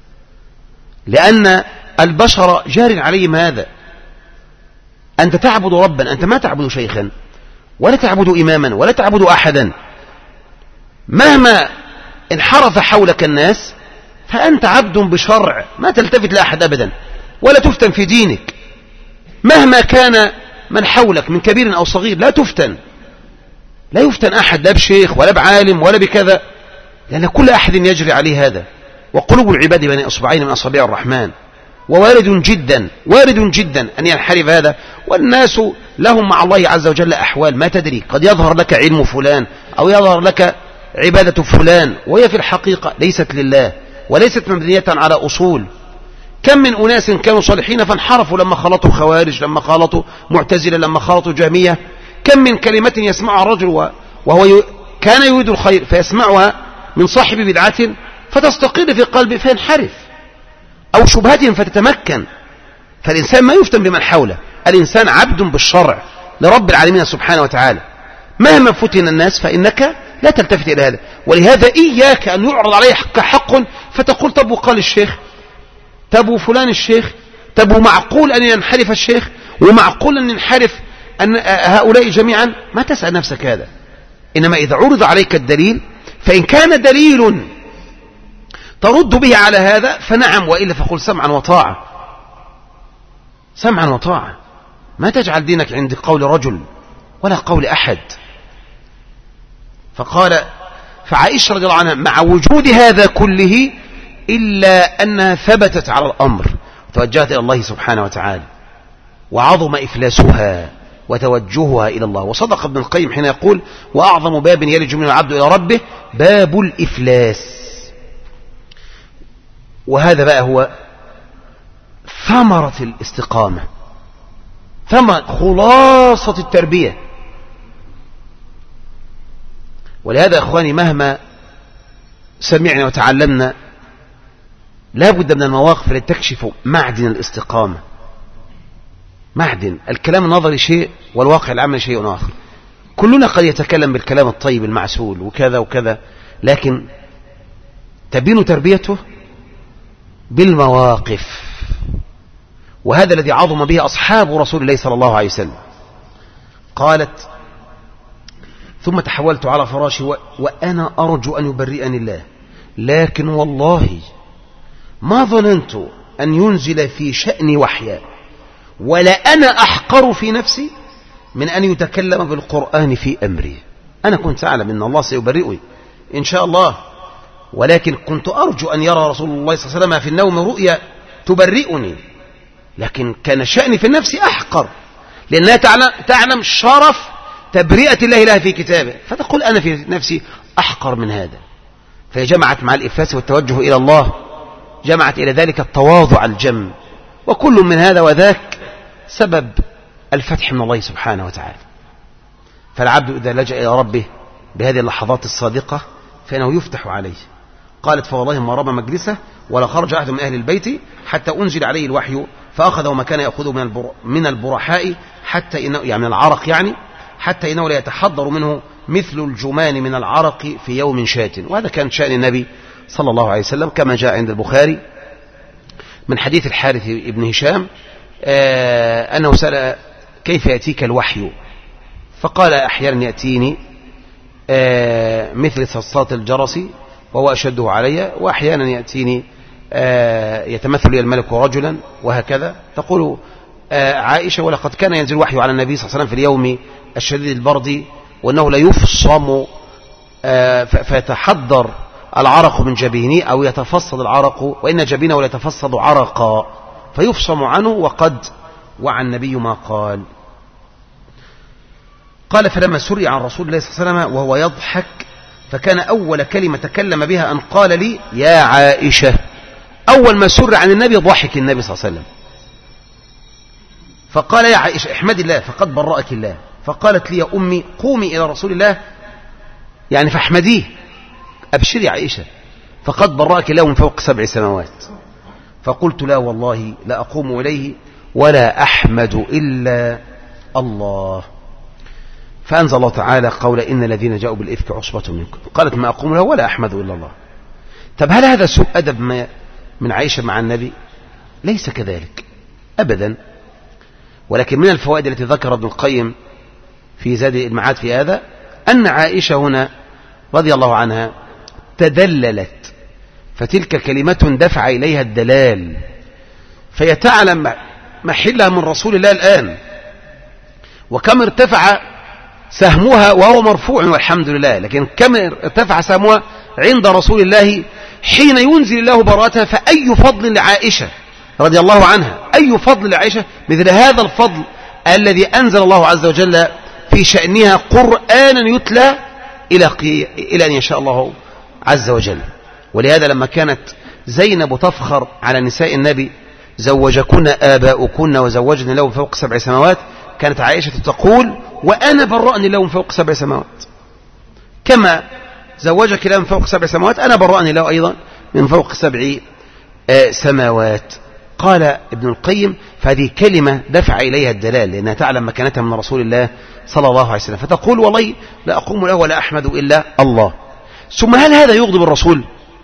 لأن البشر جار عليهم هذا. أنت تعبد ربا، أنت ما تعبد شيخا ولا تعبد إماما ولا تعبد أحدا. مهما انحرف حولك الناس فأنت عبد بشرع، ما تلتفت لأحد أبدا ولا تفتن في دينك. مهما كان من حولك من كبير أو صغير لا يفتن أحد، لا بشيخ ولا بعالم ولا بكذا، لأن كل أحد يجري عليه هذا. وقلوب العباد بين أصبعين من أصابع الرحمن، ووارد جدا أن ينحرف هذا. والناس لهم مع الله عز وجل أحوال ما تدري، قد يظهر لك علم فلان أو يظهر لك عبادة فلان وهي في الحقيقة ليست لله وليست مبنية على أصول. كم من أناس كانوا صالحين فانحرفوا لما خلطوا خوارج، لما خلطوا معتزلة، لما خلطوا جهمية. كم من كلمة يسمعها الرجل وهو كان يريد الخير فيسمعها من صاحب بدعة فتستقر في قلبه فينحرف، أو شبهة فتتمكن. فالإنسان ما يفتن بمن حوله، الإنسان عبد بالشرع لرب العالمين سبحانه وتعالى. مهما فتن الناس فإنك لا تلتفت إلى هذا. ولهذا إياك أن يعرض عليك حق فتقول طب وقال الشيخ، طب وفلان الشيخ، طب ومعقول أن ينحرف الشيخ، ومعقول أن ينحرف أن هؤلاء جميعا. ما تسأل نفسك هذا. إنما إذا عرض عليك الدليل فإن كان دليل ترد به على هذا فنعم، وإلا فقل سمعا وطاعة، سمعا وطاعة. ما تجعل دينك عند قول رجل ولا قول أحد. فقال فعائشة رضي الله عنها مع وجود هذا كله إلا أنها ثبتت على الأمر توجهت إلى الله سبحانه وتعالى وعظم إفلاسها وتوجهها إلى الله. وصدق ابن القيم حين يقول وأعظم باب يلج منه العبد إلى ربه باب الإفلاس. وهذا بقى هو ثمرة الاستقامة، خلاصة التربية. ولهذا أخواني مهما سمعنا وتعلمنا لا بد من المواقف التي تكشف معدن الاستقامة. معدن الكلام النظري شيء والواقع العملي شيء آخر. كلنا قد يتكلم بالكلام الطيب المعسول وكذا وكذا، لكن تبين تربيته بالمواقف. وهذا الذي عظم به أصحاب رسول الله صلى الله عليه وسلم. قالت ثم تحولت على فراشي وأنا أرجو أن يبرئني الله، لكن والله ما ظننت أن ينزل في شأني وحيا، ولا أنا أحقر في نفسي من أن يتكلم بالقرآن في أمري. أنا كنت أعلم أن الله سيبرئني إن شاء الله، ولكن كنت أرجو أن يرى رسول الله صلى الله عليه وسلم في النوم رؤيا تبرئني، لكن كان شأني في النفس أحقر، لأنها تعلم شرف تبرئة الله لها في كتابه، فتقول أنا في نفسي أحقر من هذا. فهي جمعت مع الإفلاس والتوجه إلى الله، جمعت إلى ذلك التواضع الجم، وكل من هذا وذاك سبب الفتح من الله سبحانه وتعالى. فالعبد إذا لجأ إلى ربه بهذه اللحظات الصادقة فإنه يفتح عليه. قالت فوالله ما رمى مجلسه ولا خرج أحد من أهل البيت حتى أنزل عليه الوحي فأخذه ما كان يأخذه من البرحاء حتى إنه يعني من العرق، يعني حتى إنه لا يتحضر منه مثل الجمان من العرق في يوم شات. وهذا كان شأن النبي صلى الله عليه وسلم كما جاء عند البخاري من حديث الحارث بن هشام أنه سأل كيف يأتيك الوحي، فقال أحيانا يأتيني مثل صصات الجرس وهو أشده علي، وأحيانا يأتيني يتمثل لي الملك رجلا، وهكذا. تقول عائشة ولقد كان ينزل وحي على النبي صلى الله عليه وسلم في اليوم الشديد البرد وأنه لا يفصم فيتحضر العرق من جبينه أو يتفصد العرق، وإن جبينه لا يتفصد عرقا فيفصم عنه، وقد وعى النبي ما قال. قال فلما سري عن رسول الله صلى الله عليه وسلم وهو يضحك فكان أول كلمة تكلم بها أن قال لي يا عائشة. أول ما سر عن النبي ضحك النبي صلى الله عليه وسلم، فقال يا عائشة احمد الله فقد برأك الله. فقالت لي يا أمي قومي إلى رسول الله يعني فاحمديه، أبشري يا عائشة فقد برأك الله من فوق 7 سماوات. فقلت لا والله لا أقوم إليه ولا أحمد إلا الله. فأنزل الله تعالى قول إن الذين جاءوا بالإفك عصبة منكم. قالت ما أقوم له ولا أحمد إلا الله. طب هل هذا سوء أدب من عائشة مع النبي؟ ليس كذلك أبدا. ولكن من الفوائد التي ذكر ابن القيم في زاد المعاد في هذا أن عائشة هنا رضي الله عنها تدللت، فتلك كلمة دفع إليها الدلال، فهي تعلم محلها من رسول الله الآن، وكم ارتفع سهمها وهو مرفوع والحمد لله، لكن كم ارتفع سهمها عند رسول الله حين ينزل الله براءتها. فأي فضل لعائشة رضي الله عنها، أي فضل لعائشة مثل هذا الفضل الذي أنزل الله عز وجل في شأنها قرآنا يتلى إلى أن يشاء الله عز وجل. ولهذا لما كانت زينب تفخر على نساء النبي زوجكن آباؤكن وزوجني له من فوق 7 سماوات، كانت عائشة تقول وأنا برأني له من فوق 7 سماوات، كما زوجك له من فوق 7 سماوات أنا برأني له أيضا من فوق 7 سماوات. قال ابن القيم فهذه كلمة دفع إليها الدلال، لأنها تعلم مكانتها من رسول الله صلى الله عليه وسلم، فتقول والله لا أقوم له ولا أحمد إلا الله. ثم هل هذا يغضب الرسول؟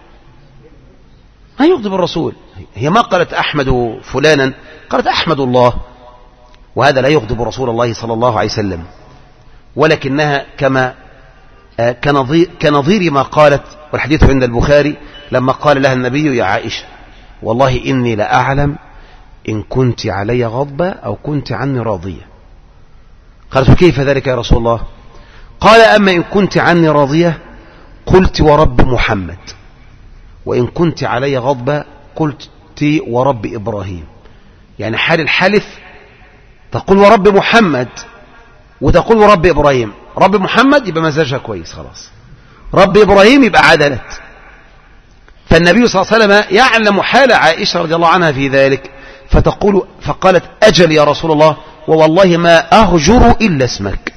ما يغضب الرسول. هي ما قالت أحمد فلانا، قالت أحمد الله، وهذا لا يغضب رسول الله صلى الله عليه وسلم، ولكنها كما كنظير ما قالت، والحديث عند البخاري لما قال لها النبي يا عائشة والله إني لأعلم إن كنت علي غضبة أو كنت عني راضية. قالت كيف ذلك يا رسول الله؟ قال أما إن كنت عني راضية قلت ورب محمد، وإن كنت علي غضبة قلت ورب إبراهيم. يعني حال الحلف تقول ورب محمد وتقول ورب إبراهيم. رب محمد يبقى مزاجها كويس خلاص، رب إبراهيم يبقى عدلت. فالنبي صلى الله عليه وسلم يعلم حال عائشة رضي الله عنها في ذلك، فقالت أجل يا رسول الله، ووالله ما أهجر إلا اسمك.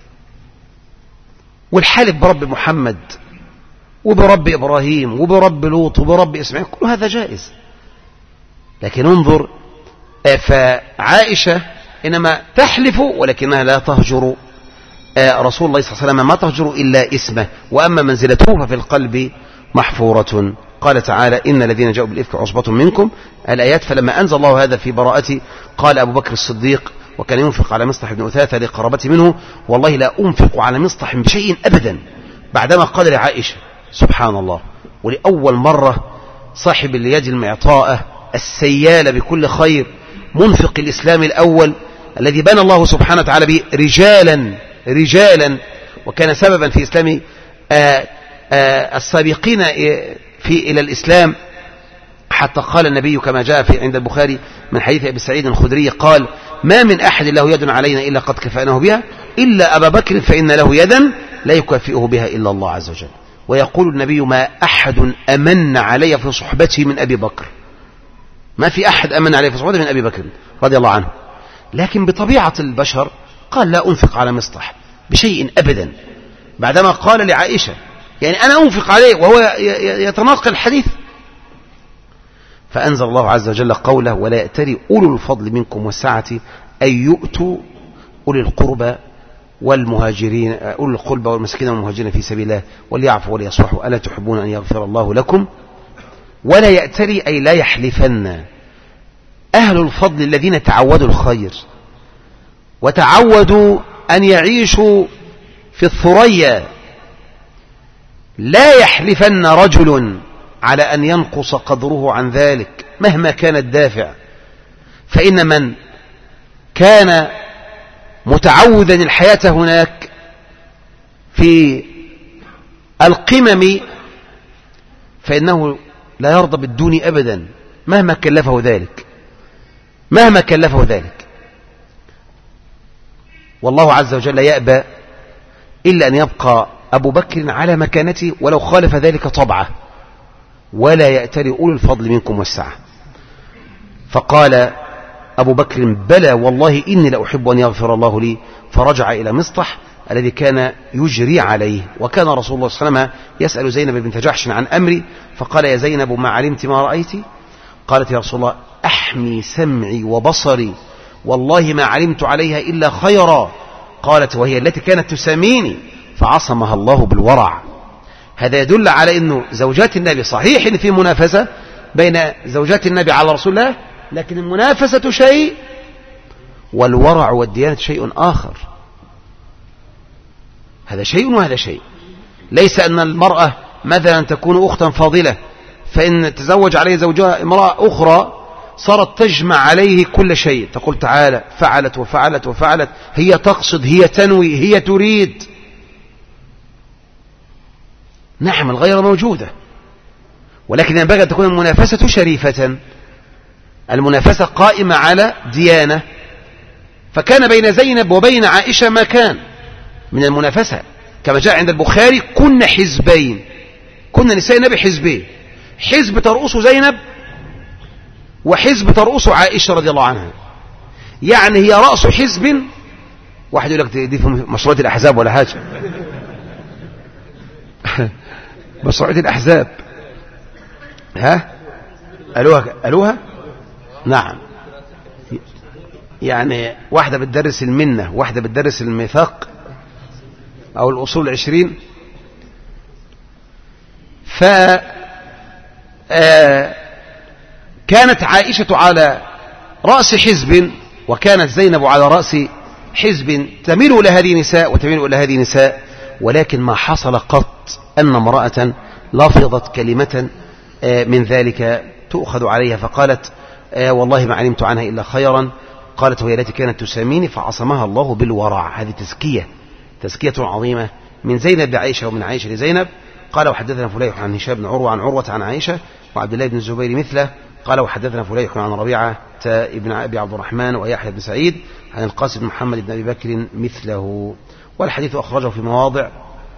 والحلف برب محمد وبرب إبراهيم وبرب لوط وبرب إسماعيل كل هذا جائز. لكن انظر، فعائشة إنما تحلف ولكنها لا تهجر رسول الله صلى الله عليه وسلم، ما تهجر إلا اسمه، وأما منزلته ففي القلب محفورة. قال تعالى إن الذين جاءوا بالإفك عصبة منكم الآيات. فلما أنزل الله هذا في براءته قال أبو بكر الصديق وكان ينفق على مصطح بن أثاثة لقرابته منه والله لا أنفق على مصطح بشيء أبدا، بعدما قال لعائشة سبحان الله. ولأول مرة صاحب اليد المعطاءة السيالة بكل خير، منفق الإسلام الأول الذي بنى الله سبحانه وتعالى به رجالا وكان سببا في إسلام السابقين إلى الإسلام، حتى قال النبي كما جاء عند البخاري من حديث أبي سعيد الخدري قال ما من أحد له يد علينا إلا قد كفأناه بها إلا أبا بكر فإن له يدا لا يكافئه بها إلا الله عز وجل. ويقول النبي ما أحد أمن علي في صحبته من أبي بكر، ما في أحد أمن علي في صحبته من أبي بكر رضي الله عنه. لكن بطبيعة البشر قال لا أنفق على مصطح بشيء أبدا، بعدما قال لعائشة يعني أنا أنفق عليه وهو يتناقل الحديث. فأنزل الله عز وجل قوله ولا يأتري أولو الفضل منكم والسعة أن يؤتوا أولي القربى والمهاجرين، أولي القربى والمسكين والمهاجرين في سبيل الله وليعفوا وليصفحوا ألا تحبون أن يغفر الله لكم. ولا يأتري أي لا يحلفن أهل الفضل الذين تعودوا الخير وتعودوا أن يعيشوا في الثريا، لا يحلفن رجل على أن ينقص قدره عن ذلك مهما كان الدافع، فإن من كان متعودا الحياة هناك في القمم فإنه لا يرضى بالدون أبدا مهما كلفه ذلك. والله عز وجل يأبى إلا أن يبقى أبو بكر على مكانته ولو خالف ذلك طبعه. ولا يأتري أولي الفضل منكم والسعة. فقال أبو بكر بلى والله إني لأحب أن يغفر الله لي، فرجع إلى مصطح الذي كان يجري عليه. وكان رسول الله صلى الله عليه وسلم يسأل زينب بنت جحش عن أمري فقال يا زينب ما علمت ما رأيت؟ قالت يا رسول الله أحمي سمعي وبصري والله ما علمت عليها إلا خيرا. قالت وهي التي كانت تساميني فعصمها الله بالورع. هذا يدل على أنه زوجات النبي صحيح إن في منافسة بين زوجات النبي على رسول الله، لكن المنافسة شيء والورع والديانة شيء آخر. هذا شيء وهذا شيء. ليس أن المرأة مثلا تكون أختا فاضلة فإن تزوج عليه زوجها امرأة أخرى صارت تجمع عليه كل شيء، تقول تعالى فعلت وفعلت وفعلت، هي تقصد هي تنوي هي تريد. نعم الغير موجودة، ولكن ينبغي أن تكون المنافسة شريفة، المنافسة قائمة على ديانة. فكان بين زينب وبين عائشة ما كان من المنافسة كما جاء عند البخاري كنا حزبين، كنا نساء النبي حزبين، حزب ترأس زينب وحزب ترأس عائشة رضي الله عنها. يعني هي رأس حزب، واحد يقول لك دي في مشروعات الأحزاب ولا حاجة مشروعات الأحزاب ها ألوها نعم، يعني واحدة بتدرس المنة واحدة بتدرس الميثاق أو الأصول 20. كانت عائشة على رأس حزب وكانت زينب على رأس حزب، تميل إلى هذه نساء وتميل إلى هذه نساء، ولكن ما حصل قط أن امرأة لفظت كلمة من ذلك تؤخذ عليها فقالت والله ما علمت عنها إلا خيرا. قالت وهي التي كانت تساميني فعصمها الله بالورع. هذه تزكية عظيمة من زينب لعائشة ومن عائشة لزينب. قال وحدثنا فليح عن هشام بن عروة عن عروة عن عائشة وعبد الله بن الزبير مثله. قال وحدثنا فليح عن ربيعة ابن أبي عبد الرحمن ويحيى بن سعيد عن القاسم بن محمد بن أبي بكر مثله. والحديث أخرجه في مواضع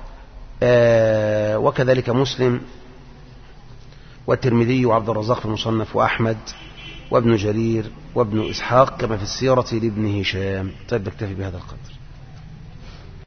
وكذلك مسلم والترمذي وعبد الرزاق في المصنف وأحمد وابن جرير وابن إسحاق كما في السيرة لابن هشام. طيب نكتفي بهذا القدر.